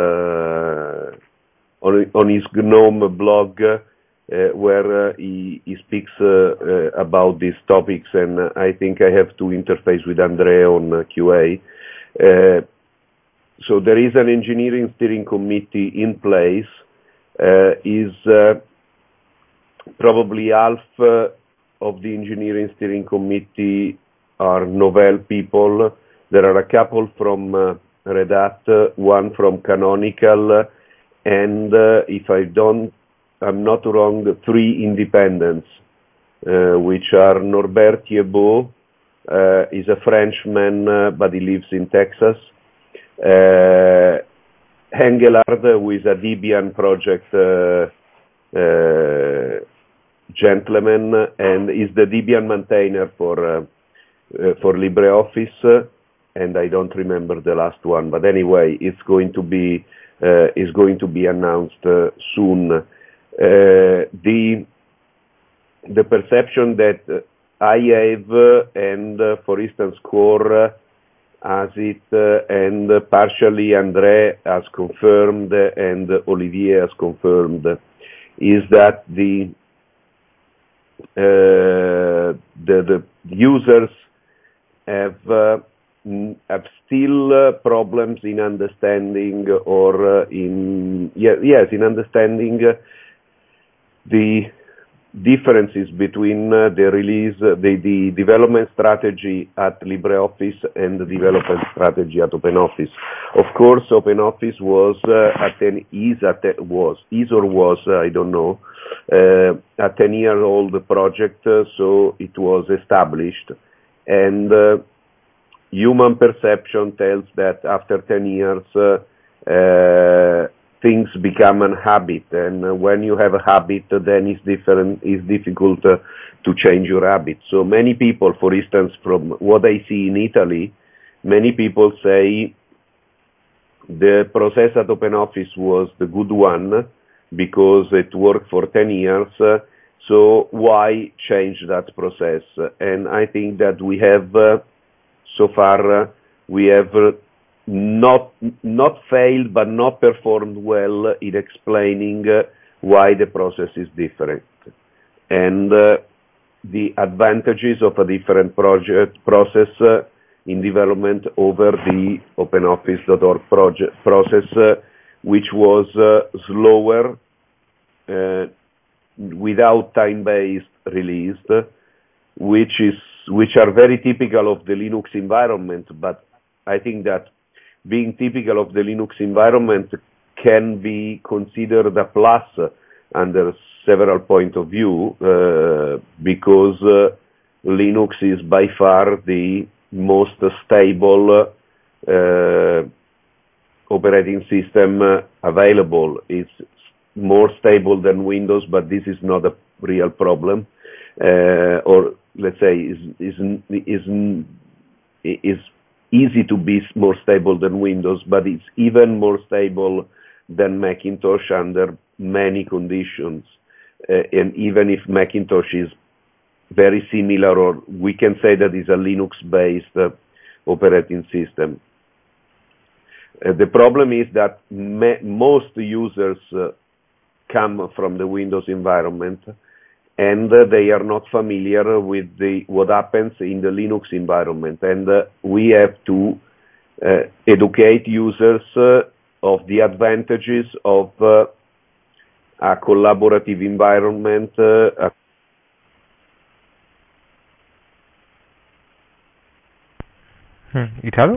uh, on, on his GNOME blog uh, where uh, he, he speaks uh, uh, about these topics, and uh, I think I have to interface with Andrea on uh, Q A. Uh, so there is an engineering steering committee in place. Uh, is uh, probably half. Uh, of the engineering steering committee are Novell people. There are a couple from uh, Red Hat, uh, one from Canonical, uh, and uh, if I don't, I'm not wrong, three independents, uh, which are Norbert Thiebaud, uh, is a Frenchman, uh, but he lives in Texas. Uh, Engelhard, who is a Debian project uh, uh, gentleman, and is the Debian maintainer for uh, uh, for LibreOffice, uh, and I don't remember the last one, but anyway, it's going to be uh, is going to be announced uh, soon. Uh, the the perception that I have, uh, and uh, for instance, Core uh, has it, uh, and uh, partially André has confirmed, uh, and Olivier has confirmed, is that the Uh, the, the users have uh, have still uh, problems in understanding or uh, in yeah, yes in understanding uh, the differences between uh, the release uh, the, the development strategy at LibreOffice and the development strategy at OpenOffice. Of course, OpenOffice was uh, at ten is at was is or was uh, I don't know. Uh, a ten-year-old project, uh, so it was established, and uh, human perception tells that after ten years uh, uh, things become a habit, and uh, when you have a habit, uh, then it's different. It's difficult uh, to change your habit. So many people, for instance, from what I see in Italy, many people say the process at OpenOffice was the good one, because it worked for ten years, uh, so why change that process? And I think that we have, uh, so far, uh, we have uh, not not failed, but not performed well in explaining uh, why the process is different. And uh, the advantages of a different project process uh, in development over the OpenOffice dot org project process, uh, which was uh, slower, uh, without time-based release, which is which are very typical of the Linux environment. But I think that being typical of the Linux environment can be considered a plus under several point of view, uh, because uh, Linux is by far the most stable uh, operating system uh, available. It's more stable than Windows, but this is not a real problem, uh, or let's say is is is is easy to be more stable than Windows, but it's even more stable than Macintosh under many conditions. Uh, and even if Macintosh is very similar, or we can say that it's a Linux-based uh, operating system. Uh, the problem is that me- most users uh, come from the Windows environment, and uh, they are not familiar with the what happens in the Linux environment. And uh, we have to uh, educate users uh, of the advantages of uh, a collaborative environment, uh, a Hmm. Italo?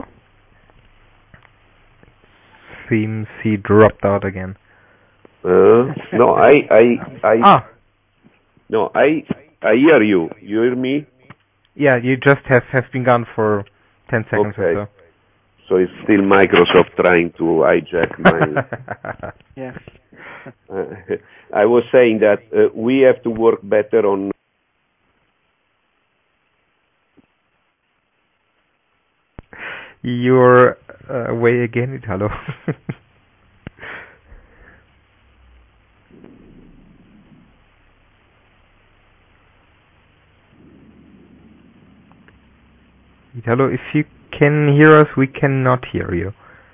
Seems he dropped out again. Uh, no, I, I, I, ah. no, I, I hear you. You hear me? Yeah, you just have, have been gone for ten seconds okay. or so. So it's still Microsoft trying to hijack my... Yes. uh, I was saying that uh, we have to work better on... You're uh, away again, Italo. Italo, if you can hear us, we cannot hear you.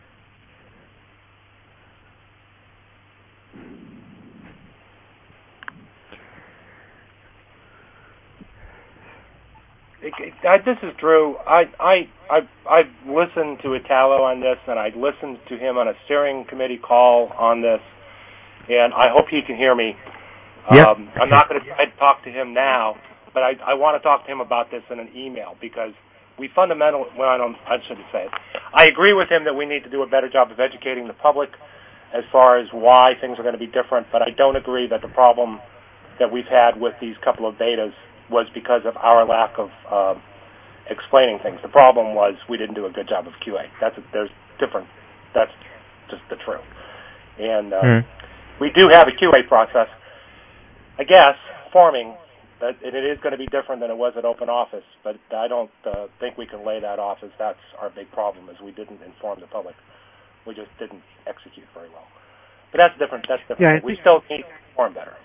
I, this is Drew. I I I I've listened to Italo on this, and I listened to him on a steering committee call on this, and I hope he can hear me. Yeah. Um, I'm not going to try to talk to him now, but I I want to talk to him about this in an email because we fundamentally well I don't I shouldn't say it. I agree with him that we need to do a better job of educating the public as far as why things are going to be different, but I don't agree that the problem that we've had with these couple of betas was because of our lack of uh, explaining things. The problem was we didn't do a good job of Q A. That's a, there's different. That's just the truth. And uh, mm. we do have a Q A process, I guess, forming. That it is going to be different than it was at Open Office, but I don't uh, think we can lay that off as that's our big problem. Is we didn't inform the public. We just didn't execute very well. But that's different. That's different. Yeah, we still need to inform better.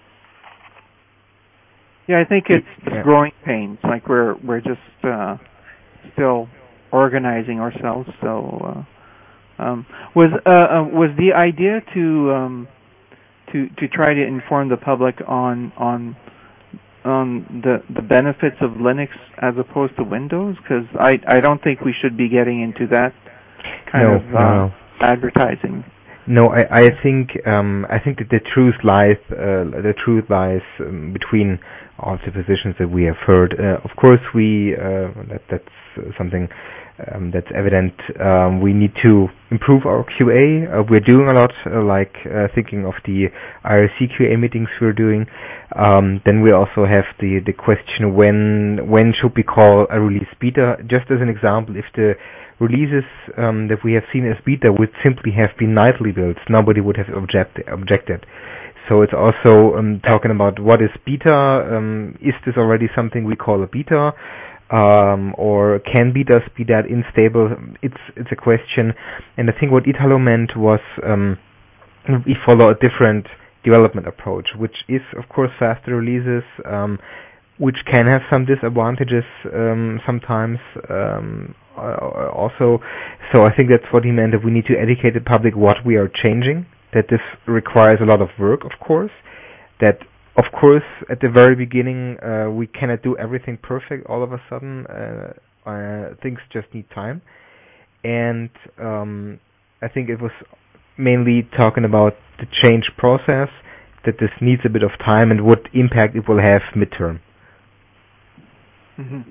Yeah, I think it's yeah. growing pains. Like we're we're just uh, still organizing ourselves. So, uh, um, was uh, uh, was the idea to um, to to try to inform the public on on on the the benefits of Linux as opposed to Windows? Because I I don't think we should be getting into that kind no, of uh, no. advertising. No, I, I think um, I think that the truth lies uh, the truth lies um, between all the positions that we have heard. Uh, of course, we uh, that, that's something um, that's evident. Um, we need to improve our Q A. Uh, we're doing a lot, uh, like uh, thinking of the I R C Q A meetings we're doing. Um, then we also have the the question when when should we call a release beta? Just as an example, if the releases um, that we have seen as beta would simply have been nightly builds, nobody would have object, objected. So it's also um, talking about what is beta. Um, is this already something we call a beta, um, or can betas be that unstable? It's it's a question. And I think what Italo meant was um, we follow a different development approach, which is of course faster releases, um, which can have some disadvantages um, sometimes. Um, Uh, also, so I think that's what he meant, that we need to educate the public what we are changing, that this requires a lot of work, of course, that, of course, at the very beginning, uh, we cannot do everything perfect all of a sudden. Uh, uh, things just need time. And um, I think it was mainly talking about the change process, that this needs a bit of time and what impact it will have midterm. Mm-hmm.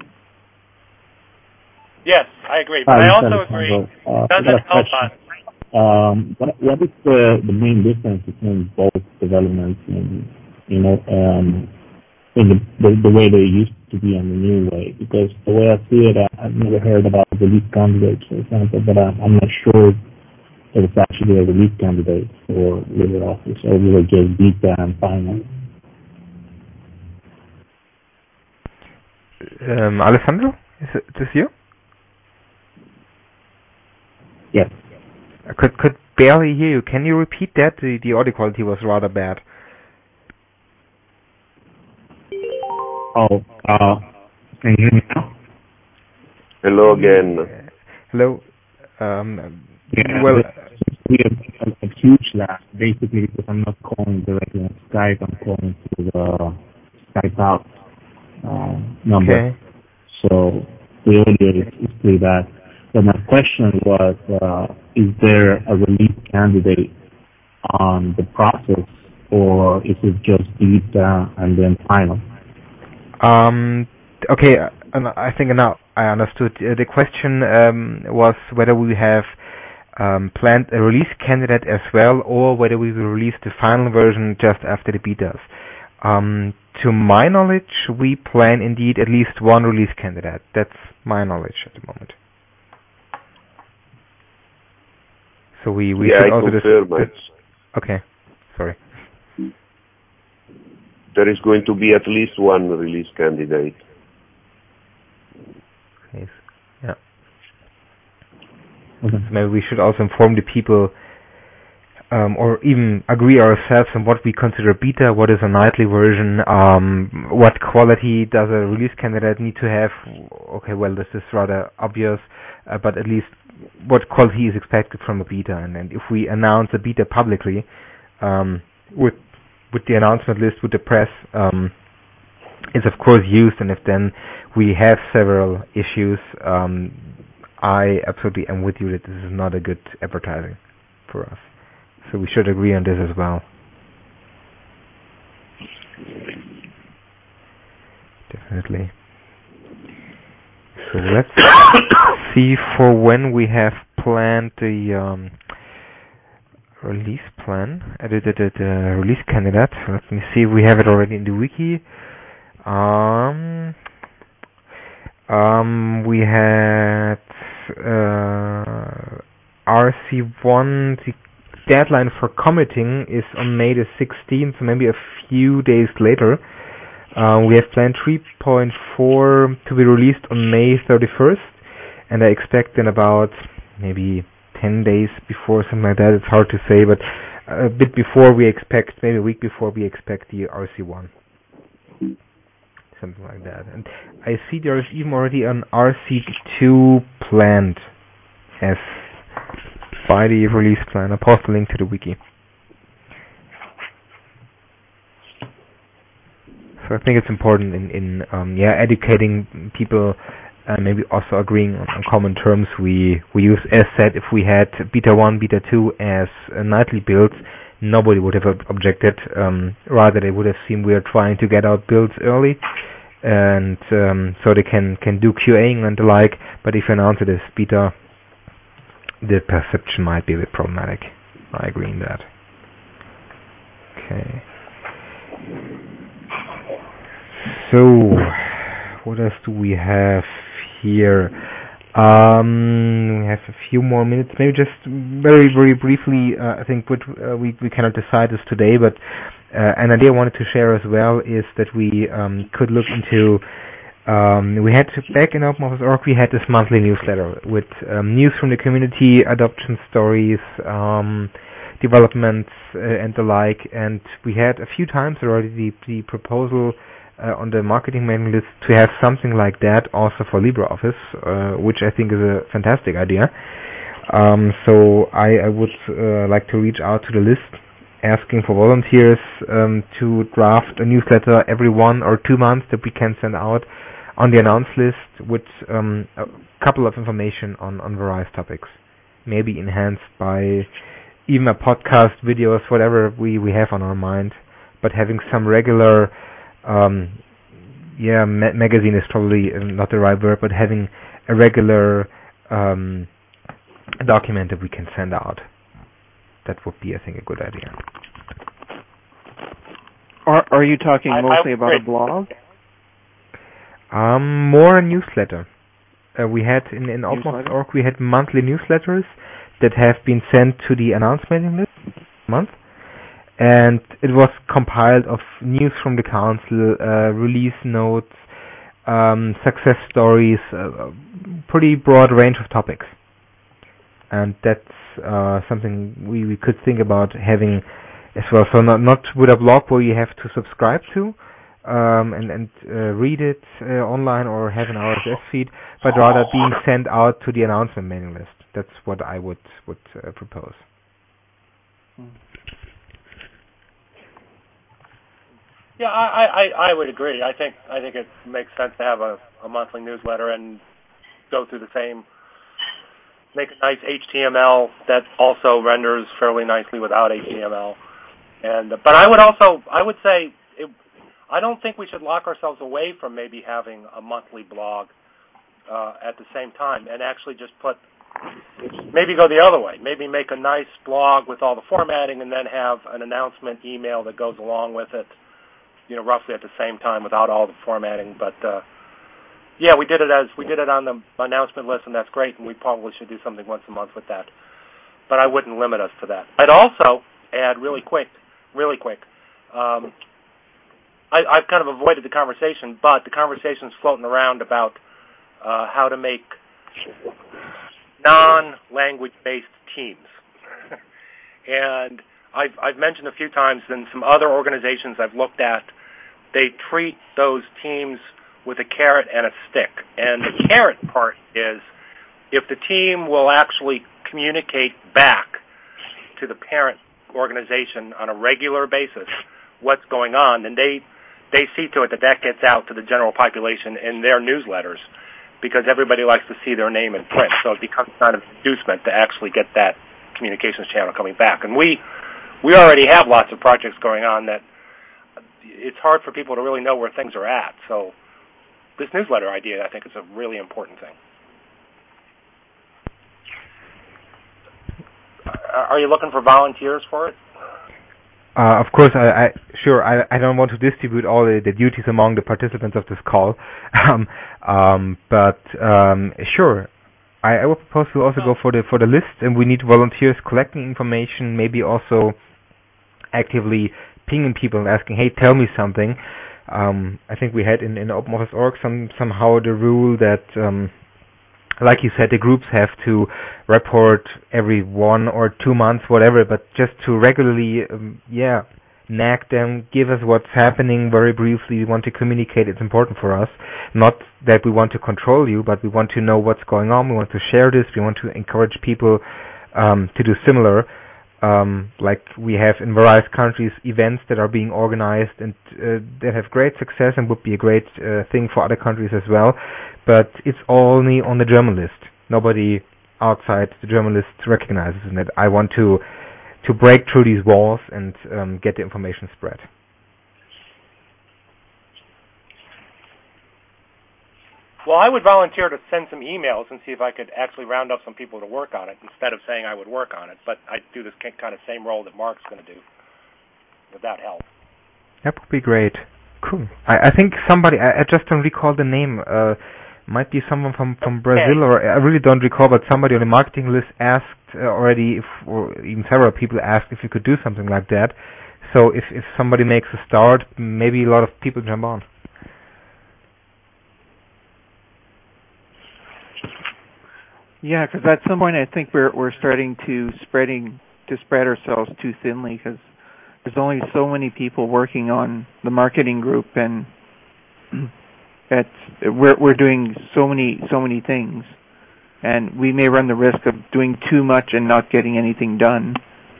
Yes, I agree. But I also agree. Uh, doesn't help us. Um, what, what is the, the main difference between both developments and, you know, um, in the, the, the way they used to be and the new way? Because the way I see it, I, I've never heard about release candidates, for example, but I, I'm not sure if it's actually a release candidate for LibreOffice or will it just beta and final. Um, Alessandro, is, it, is this you? Yes. I could could barely hear you. Can you repeat that? The the audio quality was rather bad. Oh, uh, can you hear me now? Hello again. Uh, hello. Um, yeah, well, we have a, a huge lag, basically, because I'm not calling directly on Skype. I'm calling through the Skype out uh, number. Okay. So the audio is, is pretty bad. So my question was, uh, is there a release candidate on the process, or is it just beta and then final? Um. Okay. And I think now I understood. Uh, the question um, was whether we have um, planned a release candidate as well, or whether we will release the final version just after the betas. Um, to my knowledge, we plan indeed at least one release candidate. That's my knowledge at the moment. So we, we yeah, should I also confirm dis- it. Okay, sorry. There is going to be at least one release candidate. Okay. Yeah. Okay. So maybe we should also inform the people, um, or even agree ourselves on what we consider beta, what is a nightly version, um, what quality does a release candidate need to have. Okay, well, this is rather obvious, uh, but at least what quality is expected from a beta. And, and if we announce a beta publicly, um, with with the announcement list, with the press, um, is of course used, and if then we have several issues, um, I absolutely am with you that this is not a good advertising for us. So we should agree on this as well. Definitely. So let's see for when we have planned the um, release plan, edited the, the release candidate. Let me see if we have it already in the wiki. Um, um, we had uh, R C one. The deadline for committing is on May the sixteenth, so maybe a few days later. Uh, we have planned three point four to be released on May thirty-first, and I expect in about maybe ten days before, something like that. It's hard to say, but a bit before we expect, maybe a week before we expect the R C one. Something like that. And I see there is even already an R C two planned as by the release plan. I'll post the link to the wiki. So I think it's important in, in um, yeah, educating people, and maybe also agreeing on, on common terms. We we use, as said, if we had beta one, beta two as uh, nightly builds, nobody would have ob- objected. Um, rather, they would have seen we are trying to get out builds early, and um, so they can can do QAing and the like. But if you announce it as beta, the perception might be a bit problematic. I agree in that. Okay. So, what else do we have here? Um, we have a few more minutes. Maybe just very, very briefly, uh, I think what uh, we, we cannot decide this today, but uh, an idea I wanted to share as well is that we um, could look into, um, we had, back in OpenOffice dot org, we had this monthly newsletter with um, news from the community, adoption stories, um, developments, uh, and the like, and we had a few times already the, the proposal Uh, on the marketing mailing list to have something like that also for LibreOffice, uh, which I think is a fantastic idea. Um, so I, I would uh, like to reach out to the list, asking for volunteers um, to draft a newsletter every one or two months that we can send out on the announce list with um, a couple of information on, on various topics, maybe enhanced by even a podcast, videos, whatever we, we have on our mind, but having some regular Um, yeah, ma- magazine is probably not the right word, but having a regular um, document that we can send out. That would be, I think, a good idea. Are Are you talking I, mostly I about a blog? Um, more a newsletter. Uh, we had in in OpenOffice dot org we had monthly newsletters that have been sent to the announcement list month. And it was compiled of news from the council, uh, release notes, um, success stories, a pretty broad range of topics. And that's uh, something we, we could think about having as well. So not not with a blog where you have to subscribe to um, and, and uh, read it uh, online or have an R S S feed, but rather being sent out to the announcement mailing list. That's what I would, would uh, propose. Hmm. Yeah, I, I, I would agree. I think I think it makes sense to have a, a monthly newsletter and go through the same, make a nice H T M L that also renders fairly nicely without H T M L. And but I would also I would say it, I don't think we should lock ourselves away from maybe having a monthly blog uh, at the same time, and actually just put, maybe go the other way. Maybe make a nice blog with all the formatting and then have an announcement email that goes along with it, you know, roughly at the same time without all the formatting. But, uh, yeah, we did it as we did it on the announcement list, and that's great, and we probably should do something once a month with that. But I wouldn't limit us to that. I'd also add really quick, really quick, um, I, I've kind of avoided the conversation, but the conversation's floating around about uh, how to make non-language-based teams. And I've, I've mentioned a few times in some other organizations I've looked at, they treat those teams with a carrot and a stick. And the carrot part is if the team will actually communicate back to the parent organization on a regular basis what's going on, then they they see to it that that gets out to the general population in their newsletters, because everybody likes to see their name in print. So it becomes kind of an inducement to actually get that communications channel coming back. And we we already have lots of projects going on that it's hard for people to really know where things are at. So this newsletter idea, I think, is a really important thing. Are you looking for volunteers for it? Uh, of course, I, I sure I, I don't want to distribute all the, the duties among the participants of this call, um, um, but um, sure, I, I would propose to also go for the for the list, and we need volunteers collecting information, maybe also actively pinging people and asking, hey, tell me something. Um, I think we had in, in OpenOffice dot org some somehow the rule that, um, like you said, the groups have to report every one or two months, whatever, but just to regularly, um, yeah, nag them, give us what's happening very briefly. We want to communicate. It's important for us. Not that we want to control you, but we want to know what's going on. We want to share this. We want to encourage people um, to do similar. Um, like we have in various countries events that are being organized and uh, that have great success and would be a great uh, thing for other countries as well. But it's only on the German list. Nobody outside the German list recognizes it. I want to to break through these walls and um, get the information spread. Well, I would volunteer to send some emails and see if I could actually round up some people to work on it instead of saying I would work on it. But I'd do this kind of same role that Mark's going to do, if that helps. That would be great. Cool. I, I think somebody, I, I just don't recall the name, uh, might be someone from, from Brazil, or I really don't recall, but somebody on the marketing list asked uh, already, if, or even several people asked if you could do something like that. So if, if somebody makes a start, maybe a lot of people jump on. Yeah, because at some point I think we're we're starting to spreading to spread ourselves too thinly, because there's only so many people working on the marketing group, and that's we're we're doing so many so many things, and we may run the risk of doing too much and not getting anything done.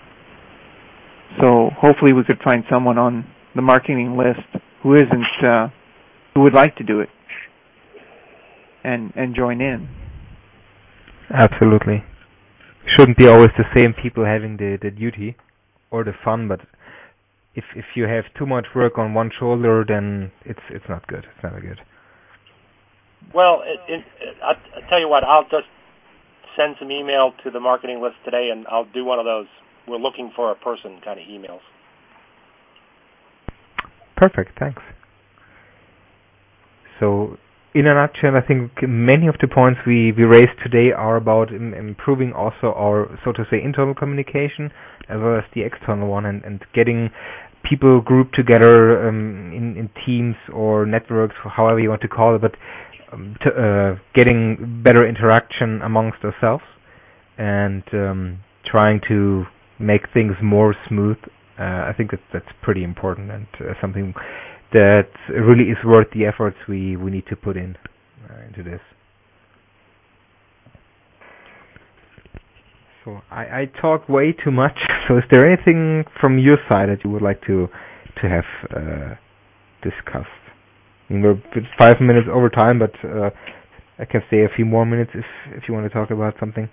So hopefully we could find someone on the marketing list who isn't uh, who would like to do it and and join in. Absolutely. Shouldn't be always the same people having the, the duty or the fun, but if if you have too much work on one shoulder, then it's it's not good. It's never good. Well, it, it, it, I, I tell you what, I'll just send some email to the marketing list today, and I'll do one of those we're looking for a person kind of emails. Perfect, thanks. So, in a nutshell, I think many of the points we, we raised today are about im- improving also our, so to say, internal communication as well as the external one, and, and getting people grouped together um, in, in teams or networks, or however you want to call it, but um, to, uh, getting better interaction amongst ourselves and um, trying to make things more smooth. Uh, I think that that's pretty important, and uh, something that really is worth the efforts we, we need to put in uh, into this. So I, I talk way too much. So is there anything from your side that you would like to to have uh, discussed? I mean, we're five minutes over time, but uh, I can stay a few more minutes if if you want to talk about something.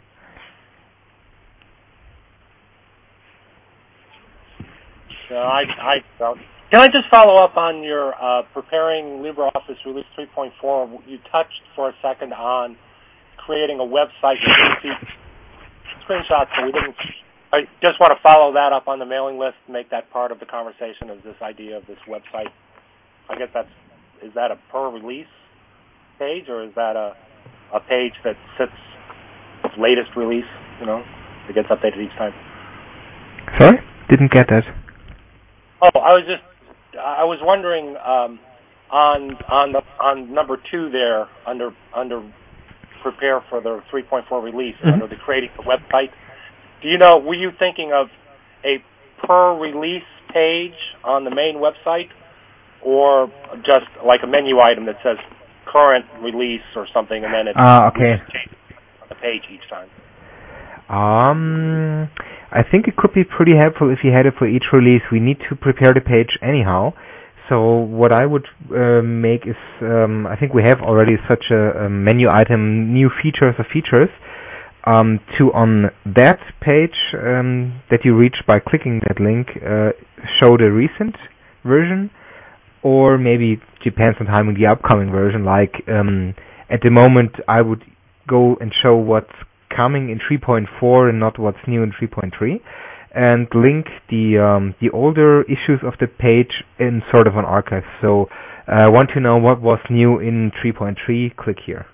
Uh, I I don't. Can I just follow up on your uh, preparing LibreOffice Release three point four? You touched for a second on creating a website. You didn't see screenshots, so we didn't. I just want to follow that up on the mailing list, make that part of the conversation of this idea of this website. I guess that's, is that a per release page, or is that a a page that sits latest release, you know, that gets updated each time? Sorry? Didn't get that. Oh, I was just, I was wondering um, on on the on number two there under under prepare for the three point four release, mm-hmm. under the creating the website. Do you know, were you thinking of a per release page on the main website, or just like a menu item that says current release or something, and then it uh, okay. changes on the page each time? Um, I think it could be pretty helpful if you had it for each release. We need to prepare the page anyhow. So what I would uh, make is, um, I think we have already such a, a menu item, new features or features, um, to on that page um, that you reach by clicking that link, uh, show the recent version, or maybe depends on timing, the upcoming version. Like um, at the moment, I would go and show what's coming in three point four and not what's new in three point three, and link the um, the older issues of the page in sort of an archive. So I uh, want to know what was new in three point three, click here.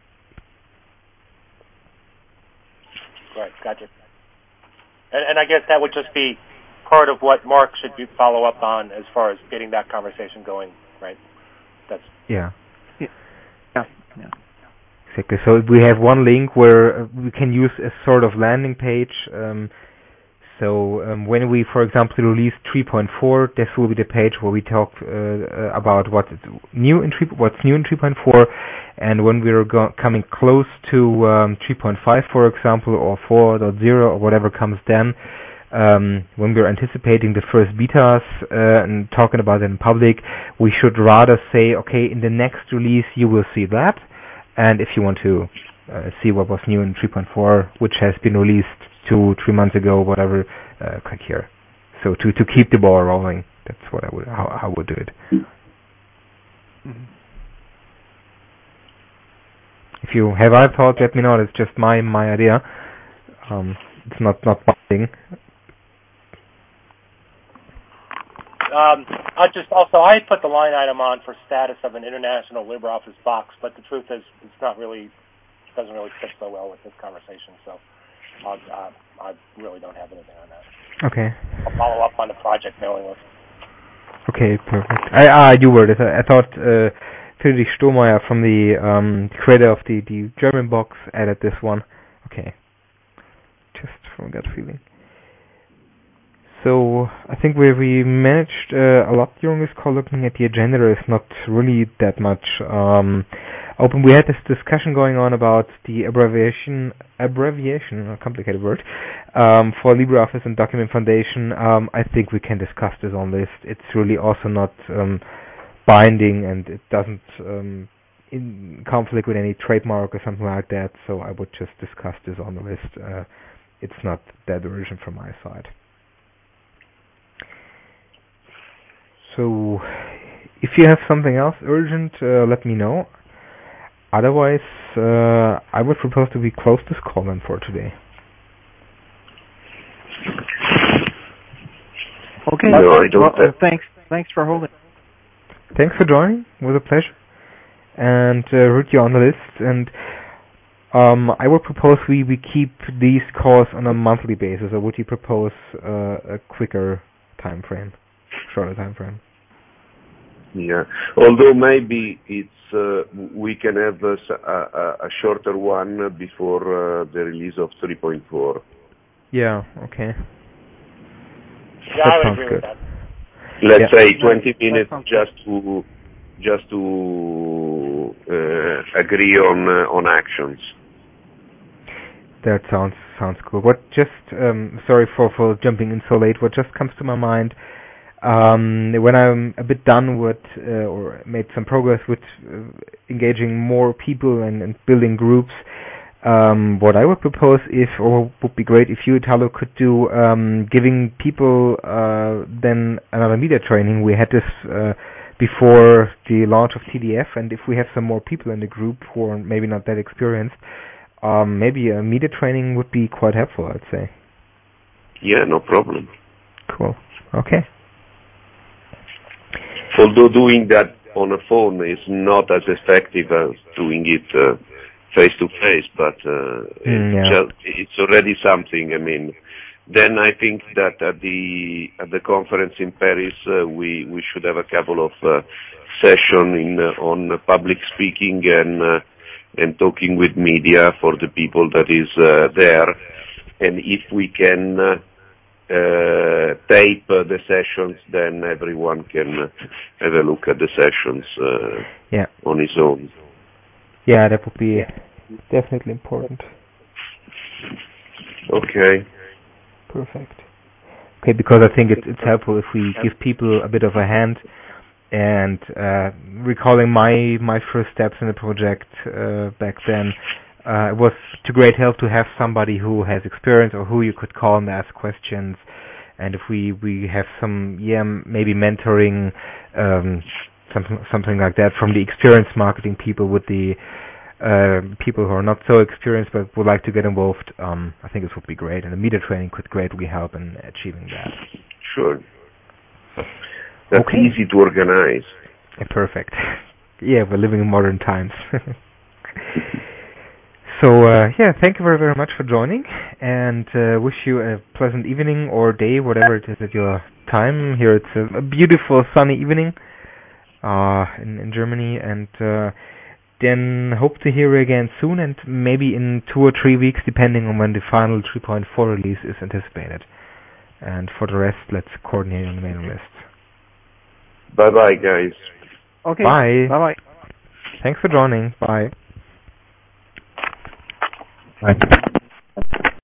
Right, gotcha. And, and I guess that would just be part of what Mark should be follow up on as far as getting that conversation going, right? That's yeah. Yeah. Yeah. yeah. Exactly. So we have one link where we can use a sort of landing page. Um, so um, when we, for example, release three point four, this will be the page where we talk uh, about what is new in three, what's new in three point four, and when we're go- coming close to um, three point five, for example, or four point zero or whatever comes then, um, when we're anticipating the first betas uh, and talking about it in public, we should rather say, okay, in the next release you will see that. And if you want to uh, see what was new in three point four, which has been released two, three months ago, whatever, uh, click here. So to, to keep the ball rolling, that's what I would how I would do it. Mm-hmm. If you have other thoughts, let me know. It's just my my idea. Um, it's not not binding. Um, I just also I put the line item on for status of an international LibreOffice box, but the truth is it's not really doesn't really fit so well with this conversation. So I'll, uh, I really don't have anything on that. Okay. I'll follow up on the project mailing list. Okay, perfect. I ah you were it. I, I thought uh, Friedrich Stohmeyer from the um, creator of the the German box added this one. Okay. Just from gut feeling. So I think we we managed uh, a lot during this call. Looking at the agenda, there is not really that much um, open. We had this discussion going on about the abbreviation, abbreviation, a complicated word, um, for LibreOffice and Document Foundation. Um, I think we can discuss this on list. It's really also not um, binding, and it doesn't um, in conflict with any trademark or something like that. So I would just discuss this on the list. Uh, it's not that urgent from my side. So, if you have something else urgent, uh, let me know. Otherwise, uh, I would propose that we close this call then for today. Okay. No, I don't well, uh, thanks. Thanks for holding. Thanks for joining. It was a pleasure. And uh, root you on the list. And um, I would propose we, we keep these calls on a monthly basis. Or would you propose uh, a quicker time frame? Shorter time frame. Yeah, although maybe it's uh, we can have a, a, a shorter one before uh, the release of three point four. Yeah. Okay. Yeah, that I would sounds agree good. with that. Let's yeah. say twenty minutes good. just to just to uh, agree on uh, on actions. That sounds sounds cool. What just um, sorry for, for jumping in so late. What just comes to my mind. Um, when I'm a bit done with, uh, or made some progress with uh, engaging more people and, and building groups, Um, what I would propose if, or would be great if you, Italo, could do, um, giving people uh, then another media training. We had this uh, before the launch of T D F, and if we have some more people in the group who are maybe not that experienced, um, maybe a media training would be quite helpful, I'd say. Yeah, no problem. Cool. Okay. Although doing that on a phone is not as effective as doing it uh, face to face, but uh, mm, it's, yeah. just, it's already something. I mean, then I think that at the at the conference in Paris, uh, we we should have a couple of uh, sessions in uh, on public speaking and uh, and talking with media for the people that is uh, there, and if we can. Uh, Uh, tape uh, the sessions, then everyone can uh, have a look at the sessions uh, yeah. on his own. Yeah, that would be definitely important. Okay. Perfect. Okay, because I think it's, it's helpful if we give people a bit of a hand. And uh, recalling my my first steps in the project uh, back then, uh, it was to great help to have somebody who has experience or who you could call and ask questions. And if we, we have some, yeah, maybe mentoring, um, something something like that from the experienced marketing people with the uh, people who are not so experienced but would like to get involved, um, I think this would be great. And the media training could greatly help in achieving that. Sure. That's okay. easy to organize. Yeah, perfect. Yeah, we're living in modern times. So, uh, yeah, thank you very, very much for joining, and uh, wish you a pleasant evening or day, whatever it is at your time. Here it's a, a beautiful sunny evening uh, in, in Germany, and uh, then hope to hear you again soon, and maybe in two or three weeks, depending on when the final three point four release is anticipated. And for the rest, let's coordinate on the mailing list. Bye-bye, guys. Okay. Bye. Bye-bye. Thanks for joining. Bye. Bye.